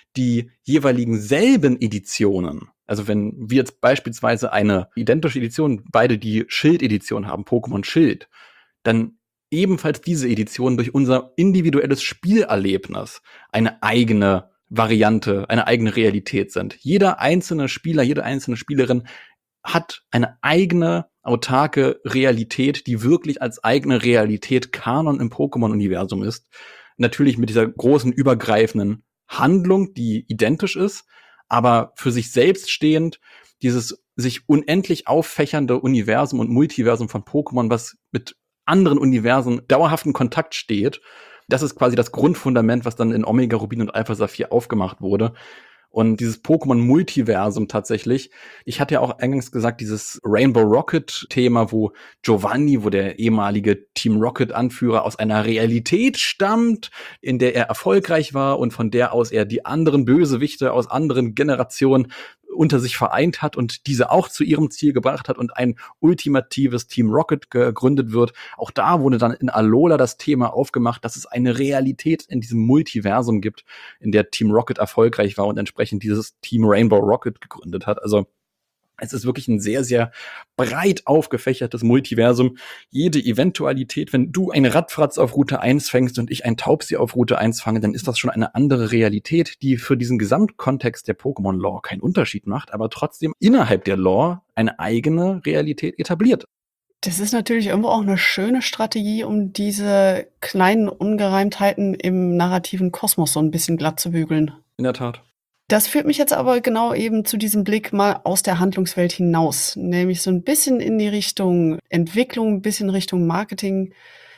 die jeweiligen selben Editionen, also wenn wir jetzt beispielsweise eine identische Edition, beide die Schild-Edition haben, Pokémon Schild, dann ebenfalls diese Edition durch unser individuelles Spielerlebnis eine eigene Variante, eine eigene Realität sind. Jeder einzelne Spieler, jede einzelne Spielerin hat eine eigene, autarke Realität, die wirklich als eigene Realität Kanon im Pokémon-Universum ist. Natürlich mit dieser großen, übergreifenden Handlung, die identisch ist, aber für sich selbst stehend, dieses sich unendlich auffächernde Universum und Multiversum von Pokémon, was mit anderen Universen dauerhaften Kontakt steht. Das ist quasi das Grundfundament, was dann in Omega Rubin und Alpha Saphir aufgemacht wurde. Und dieses Pokémon-Multiversum tatsächlich, ich hatte ja auch eingangs gesagt, dieses Rainbow Rocket-Thema, wo Giovanni, wo der ehemalige Team Rocket-Anführer aus einer Realität stammt, in der er erfolgreich war und von der aus er die anderen Bösewichte aus anderen Generationen unter sich vereint hat und diese auch zu ihrem Ziel gebracht hat und ein ultimatives Team Rocket gegründet wird. Auch da wurde dann in Alola das Thema aufgemacht, dass es eine Realität in diesem Multiversum gibt, in der Team Rocket erfolgreich war und entsprechend dieses Team Rainbow Rocket gegründet hat. Also es ist wirklich ein sehr, sehr breit aufgefächertes Multiversum. Jede Eventualität, wenn du ein Radfratz auf Route eins fängst und ich ein Taubsi auf Route eins fange, dann ist das schon eine andere Realität, die für diesen Gesamtkontext der Pokémon-Lore keinen Unterschied macht, aber trotzdem innerhalb der Lore eine eigene Realität etabliert. Das ist natürlich irgendwo auch eine schöne Strategie, um diese kleinen Ungereimtheiten im narrativen Kosmos so ein bisschen glatt zu bügeln. In der Tat. Das führt mich jetzt aber genau eben zu diesem Blick mal aus der Handlungswelt hinaus, nämlich so ein bisschen in die Richtung Entwicklung, ein bisschen Richtung Marketing.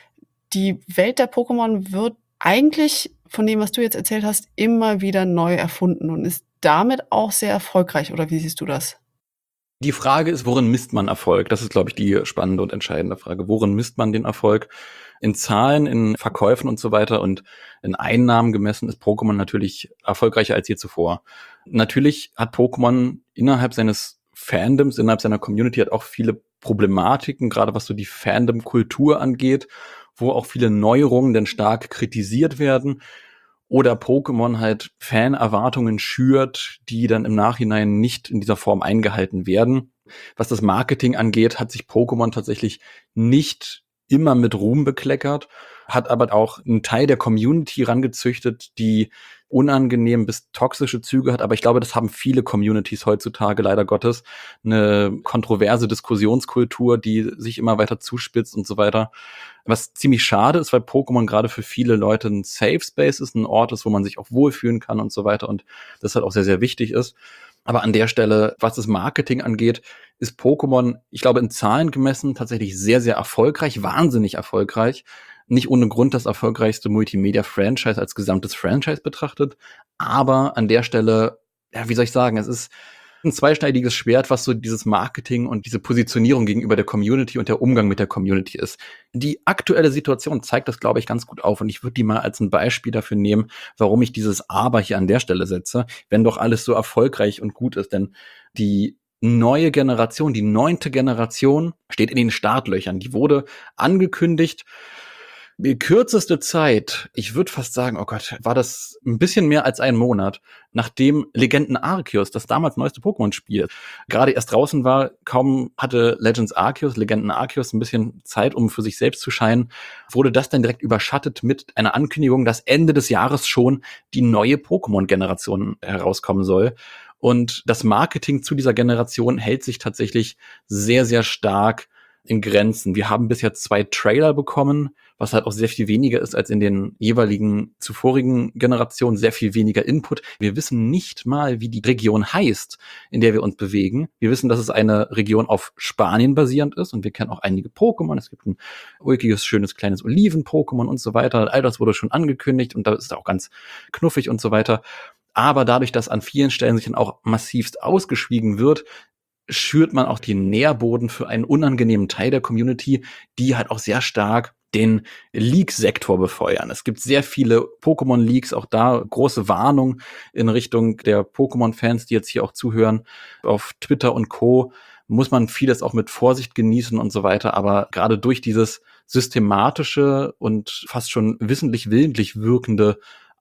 Die Welt der Pokémon wird eigentlich, von dem, was du jetzt erzählt hast, immer wieder neu erfunden und ist damit auch sehr erfolgreich, oder wie siehst du das? Die Frage ist, worin misst man Erfolg? Das ist, glaube ich, die spannende und entscheidende Frage. Worin misst man den Erfolg? In Zahlen, in Verkäufen und so weiter und in Einnahmen gemessen ist Pokémon natürlich erfolgreicher als je zuvor. Natürlich hat Pokémon innerhalb seines Fandoms, innerhalb seiner Community hat auch viele Problematiken, gerade was so die Fandom-Kultur angeht, wo auch viele Neuerungen denn stark kritisiert werden. Oder Pokémon halt Fan-Erwartungen schürt, die dann im Nachhinein nicht in dieser Form eingehalten werden. Was das Marketing angeht, hat sich Pokémon tatsächlich nicht immer mit Ruhm bekleckert, hat aber auch einen Teil der Community rangezüchtet, die unangenehm bis toxische Züge hat. Aber ich glaube, das haben viele Communities heutzutage, leider Gottes. Eine kontroverse Diskussionskultur, die sich immer weiter zuspitzt und so weiter. Was ziemlich schade ist, weil Pokémon gerade für viele Leute ein Safe Space ist, ein Ort ist, wo man sich auch wohlfühlen kann und so weiter. Und das halt auch sehr, sehr wichtig ist. Aber an der Stelle, was das Marketing angeht, ist Pokémon, ich glaube, in Zahlen gemessen tatsächlich sehr, sehr erfolgreich, wahnsinnig erfolgreich. Nicht ohne Grund das erfolgreichste Multimedia-Franchise als gesamtes Franchise betrachtet. Aber an der Stelle, ja, wie soll ich sagen, es ist ein zweischneidiges Schwert, was so dieses Marketing und diese Positionierung gegenüber der Community und der Umgang mit der Community ist. Die aktuelle Situation zeigt das, glaube ich, ganz gut auf und ich würde die mal als ein Beispiel dafür nehmen, warum ich dieses Aber hier an der Stelle setze, wenn doch alles so erfolgreich und gut ist. Denn die neue Generation, die neunte Generation steht in den Startlöchern. Die wurde angekündigt. Die kürzeste Zeit, ich würde fast sagen, oh Gott, war das ein bisschen mehr als ein Monat, nachdem Legenden Arceus, das damals neueste Pokémon-Spiel, gerade erst draußen war. Kaum hatte Legends Arceus, Legenden Arceus ein bisschen Zeit, um für sich selbst zu scheinen, wurde das dann direkt überschattet mit einer Ankündigung, dass Ende des Jahres schon die neue Pokémon-Generation herauskommen soll. Und das Marketing zu dieser Generation hält sich tatsächlich sehr, sehr stark in Grenzen. Wir haben bisher zwei Trailer bekommen, was halt auch sehr viel weniger ist als in den jeweiligen zuvorigen Generationen, sehr viel weniger Input. Wir wissen nicht mal, wie die Region heißt, in der wir uns bewegen. Wir wissen, dass es eine Region auf Spanien basierend ist und wir kennen auch einige Pokémon. Es gibt ein ulkiges, schönes, kleines Oliven-Pokémon und so weiter. All das wurde schon angekündigt und da ist auch ganz knuffig und so weiter. Aber dadurch, dass an vielen Stellen sich dann auch massivst ausgeschwiegen wird, schürt man auch den Nährboden für einen unangenehmen Teil der Community, die halt auch sehr stark den Leak-Sektor befeuern. Es gibt sehr viele Pokémon-Leaks, auch da große Warnung in Richtung der Pokémon-Fans, die jetzt hier auch zuhören. Auf Twitter und Co. muss man vieles auch mit Vorsicht genießen und so weiter, aber gerade durch dieses systematische und fast schon wissentlich willentlich wirkende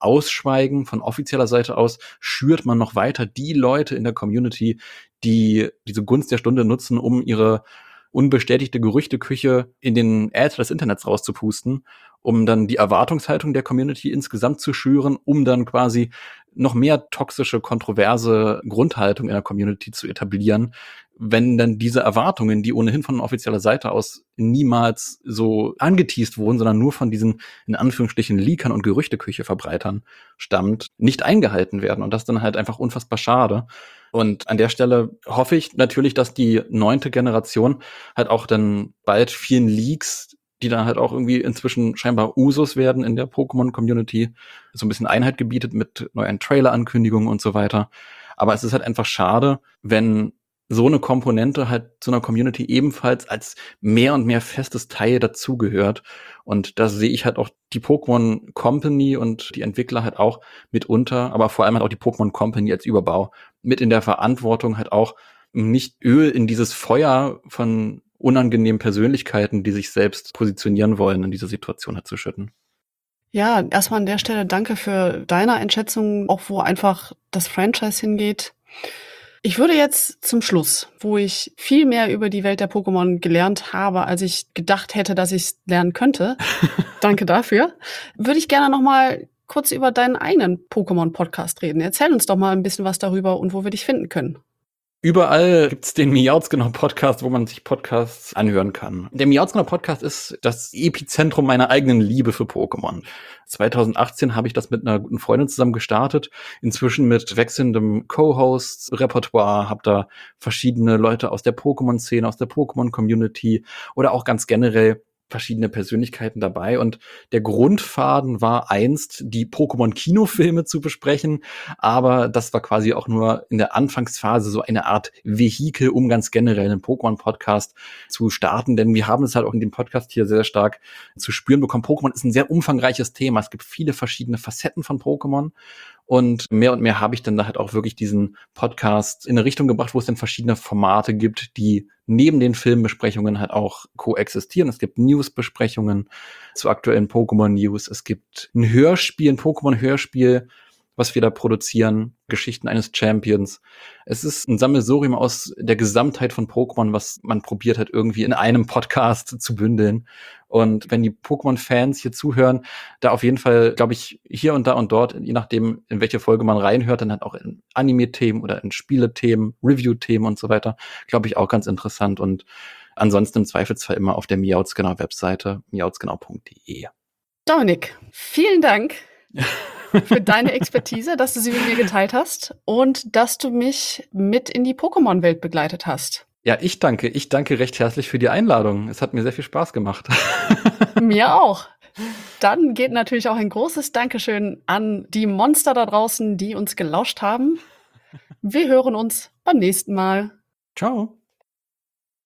Ausschweigen von offizieller Seite aus schürt man noch weiter die Leute in der Community, die diese Gunst der Stunde nutzen, um ihre unbestätigte Gerüchteküche in den Äther des Internets rauszupusten, um dann die Erwartungshaltung der Community insgesamt zu schüren, um dann quasi noch mehr toxische, kontroverse Grundhaltung in der Community zu etablieren, wenn dann diese Erwartungen, die ohnehin von offizieller Seite aus niemals so angeteast wurden, sondern nur von diesen, in Anführungsstrichen, Leakern und Gerüchteküche-Verbreitern stammt, nicht eingehalten werden. Und das ist dann halt einfach unfassbar schade. Und an der Stelle hoffe ich natürlich, dass die neunte Generation halt auch dann bald vielen Leaks, die dann halt auch irgendwie inzwischen scheinbar Usus werden in der Pokémon-Community, so ein bisschen Einheit gebietet mit neuen Trailer-Ankündigungen und so weiter. Aber es ist halt einfach schade, wenn so eine Komponente halt zu einer Community ebenfalls als mehr und mehr festes Teil dazugehört. Und da sehe ich halt auch die Pokémon Company und die Entwickler halt auch mitunter, aber vor allem halt auch die Pokémon Company als Überbau mit in der Verantwortung halt auch nicht Öl in dieses Feuer von unangenehmen Persönlichkeiten, die sich selbst positionieren wollen, in dieser Situation halt zu schütten. Ja, erstmal an der Stelle danke für deine Einschätzung, auch wo einfach das Franchise hingeht. Ich würde jetzt zum Schluss, wo ich viel mehr über die Welt der Pokémon gelernt habe, als ich gedacht hätte, dass ich es lernen könnte, danke dafür, würde ich gerne noch mal kurz über deinen eigenen Pokémon-Podcast reden. Erzähl uns doch mal ein bisschen was darüber und wo wir dich finden können. Überall gibt's den Miautsgenau-Podcast, wo man sich Podcasts anhören kann. Der Miautsgenau-Podcast ist das Epizentrum meiner eigenen Liebe für Pokémon. zwanzig achtzehn habe ich das mit einer guten Freundin zusammen gestartet. Inzwischen mit wechselndem Co-Host-Repertoire, habe da verschiedene Leute aus der Pokémon-Szene, aus der Pokémon-Community oder auch ganz generell verschiedene Persönlichkeiten dabei. Und der Grundfaden war einst, die Pokémon-Kinofilme zu besprechen. Aber das war quasi auch nur in der Anfangsphase so eine Art Vehikel, um ganz generell einen Pokémon-Podcast zu starten. Denn wir haben es halt auch in dem Podcast hier sehr stark zu spüren bekommen. Pokémon ist ein sehr umfangreiches Thema. Es gibt viele verschiedene Facetten von Pokémon. Und mehr und mehr habe ich dann da halt auch wirklich diesen Podcast in eine Richtung gebracht, wo es dann verschiedene Formate gibt, die neben den Filmbesprechungen halt auch koexistieren. Es gibt News-Besprechungen zu aktuellen Pokémon-News. Es gibt ein Hörspiel, ein Pokémon-Hörspiel, was wir da produzieren, Geschichten eines Champions. Es ist ein Sammelsurium aus der Gesamtheit von Pokémon, was man probiert hat, irgendwie in einem Podcast zu bündeln. Und wenn die Pokémon-Fans hier zuhören, da auf jeden Fall, glaube ich, hier und da und dort, je nachdem, in welche Folge man reinhört, dann halt auch in Anime-Themen oder in Spiele-Themen, Review-Themen und so weiter, glaube ich, auch ganz interessant. Und ansonsten im Zweifelsfall immer auf der Miautsgenau-Webseite, miautsgenau punkt de. Dominik, vielen Dank für deine Expertise, dass du sie mit mir geteilt hast und dass du mich mit in die Pokémon-Welt begleitet hast. Ja, ich danke. Ich danke recht herzlich für die Einladung. Es hat mir sehr viel Spaß gemacht. Mir auch. Dann geht natürlich auch ein großes Dankeschön an die Monster da draußen, die uns gelauscht haben. Wir hören uns beim nächsten Mal. Ciao.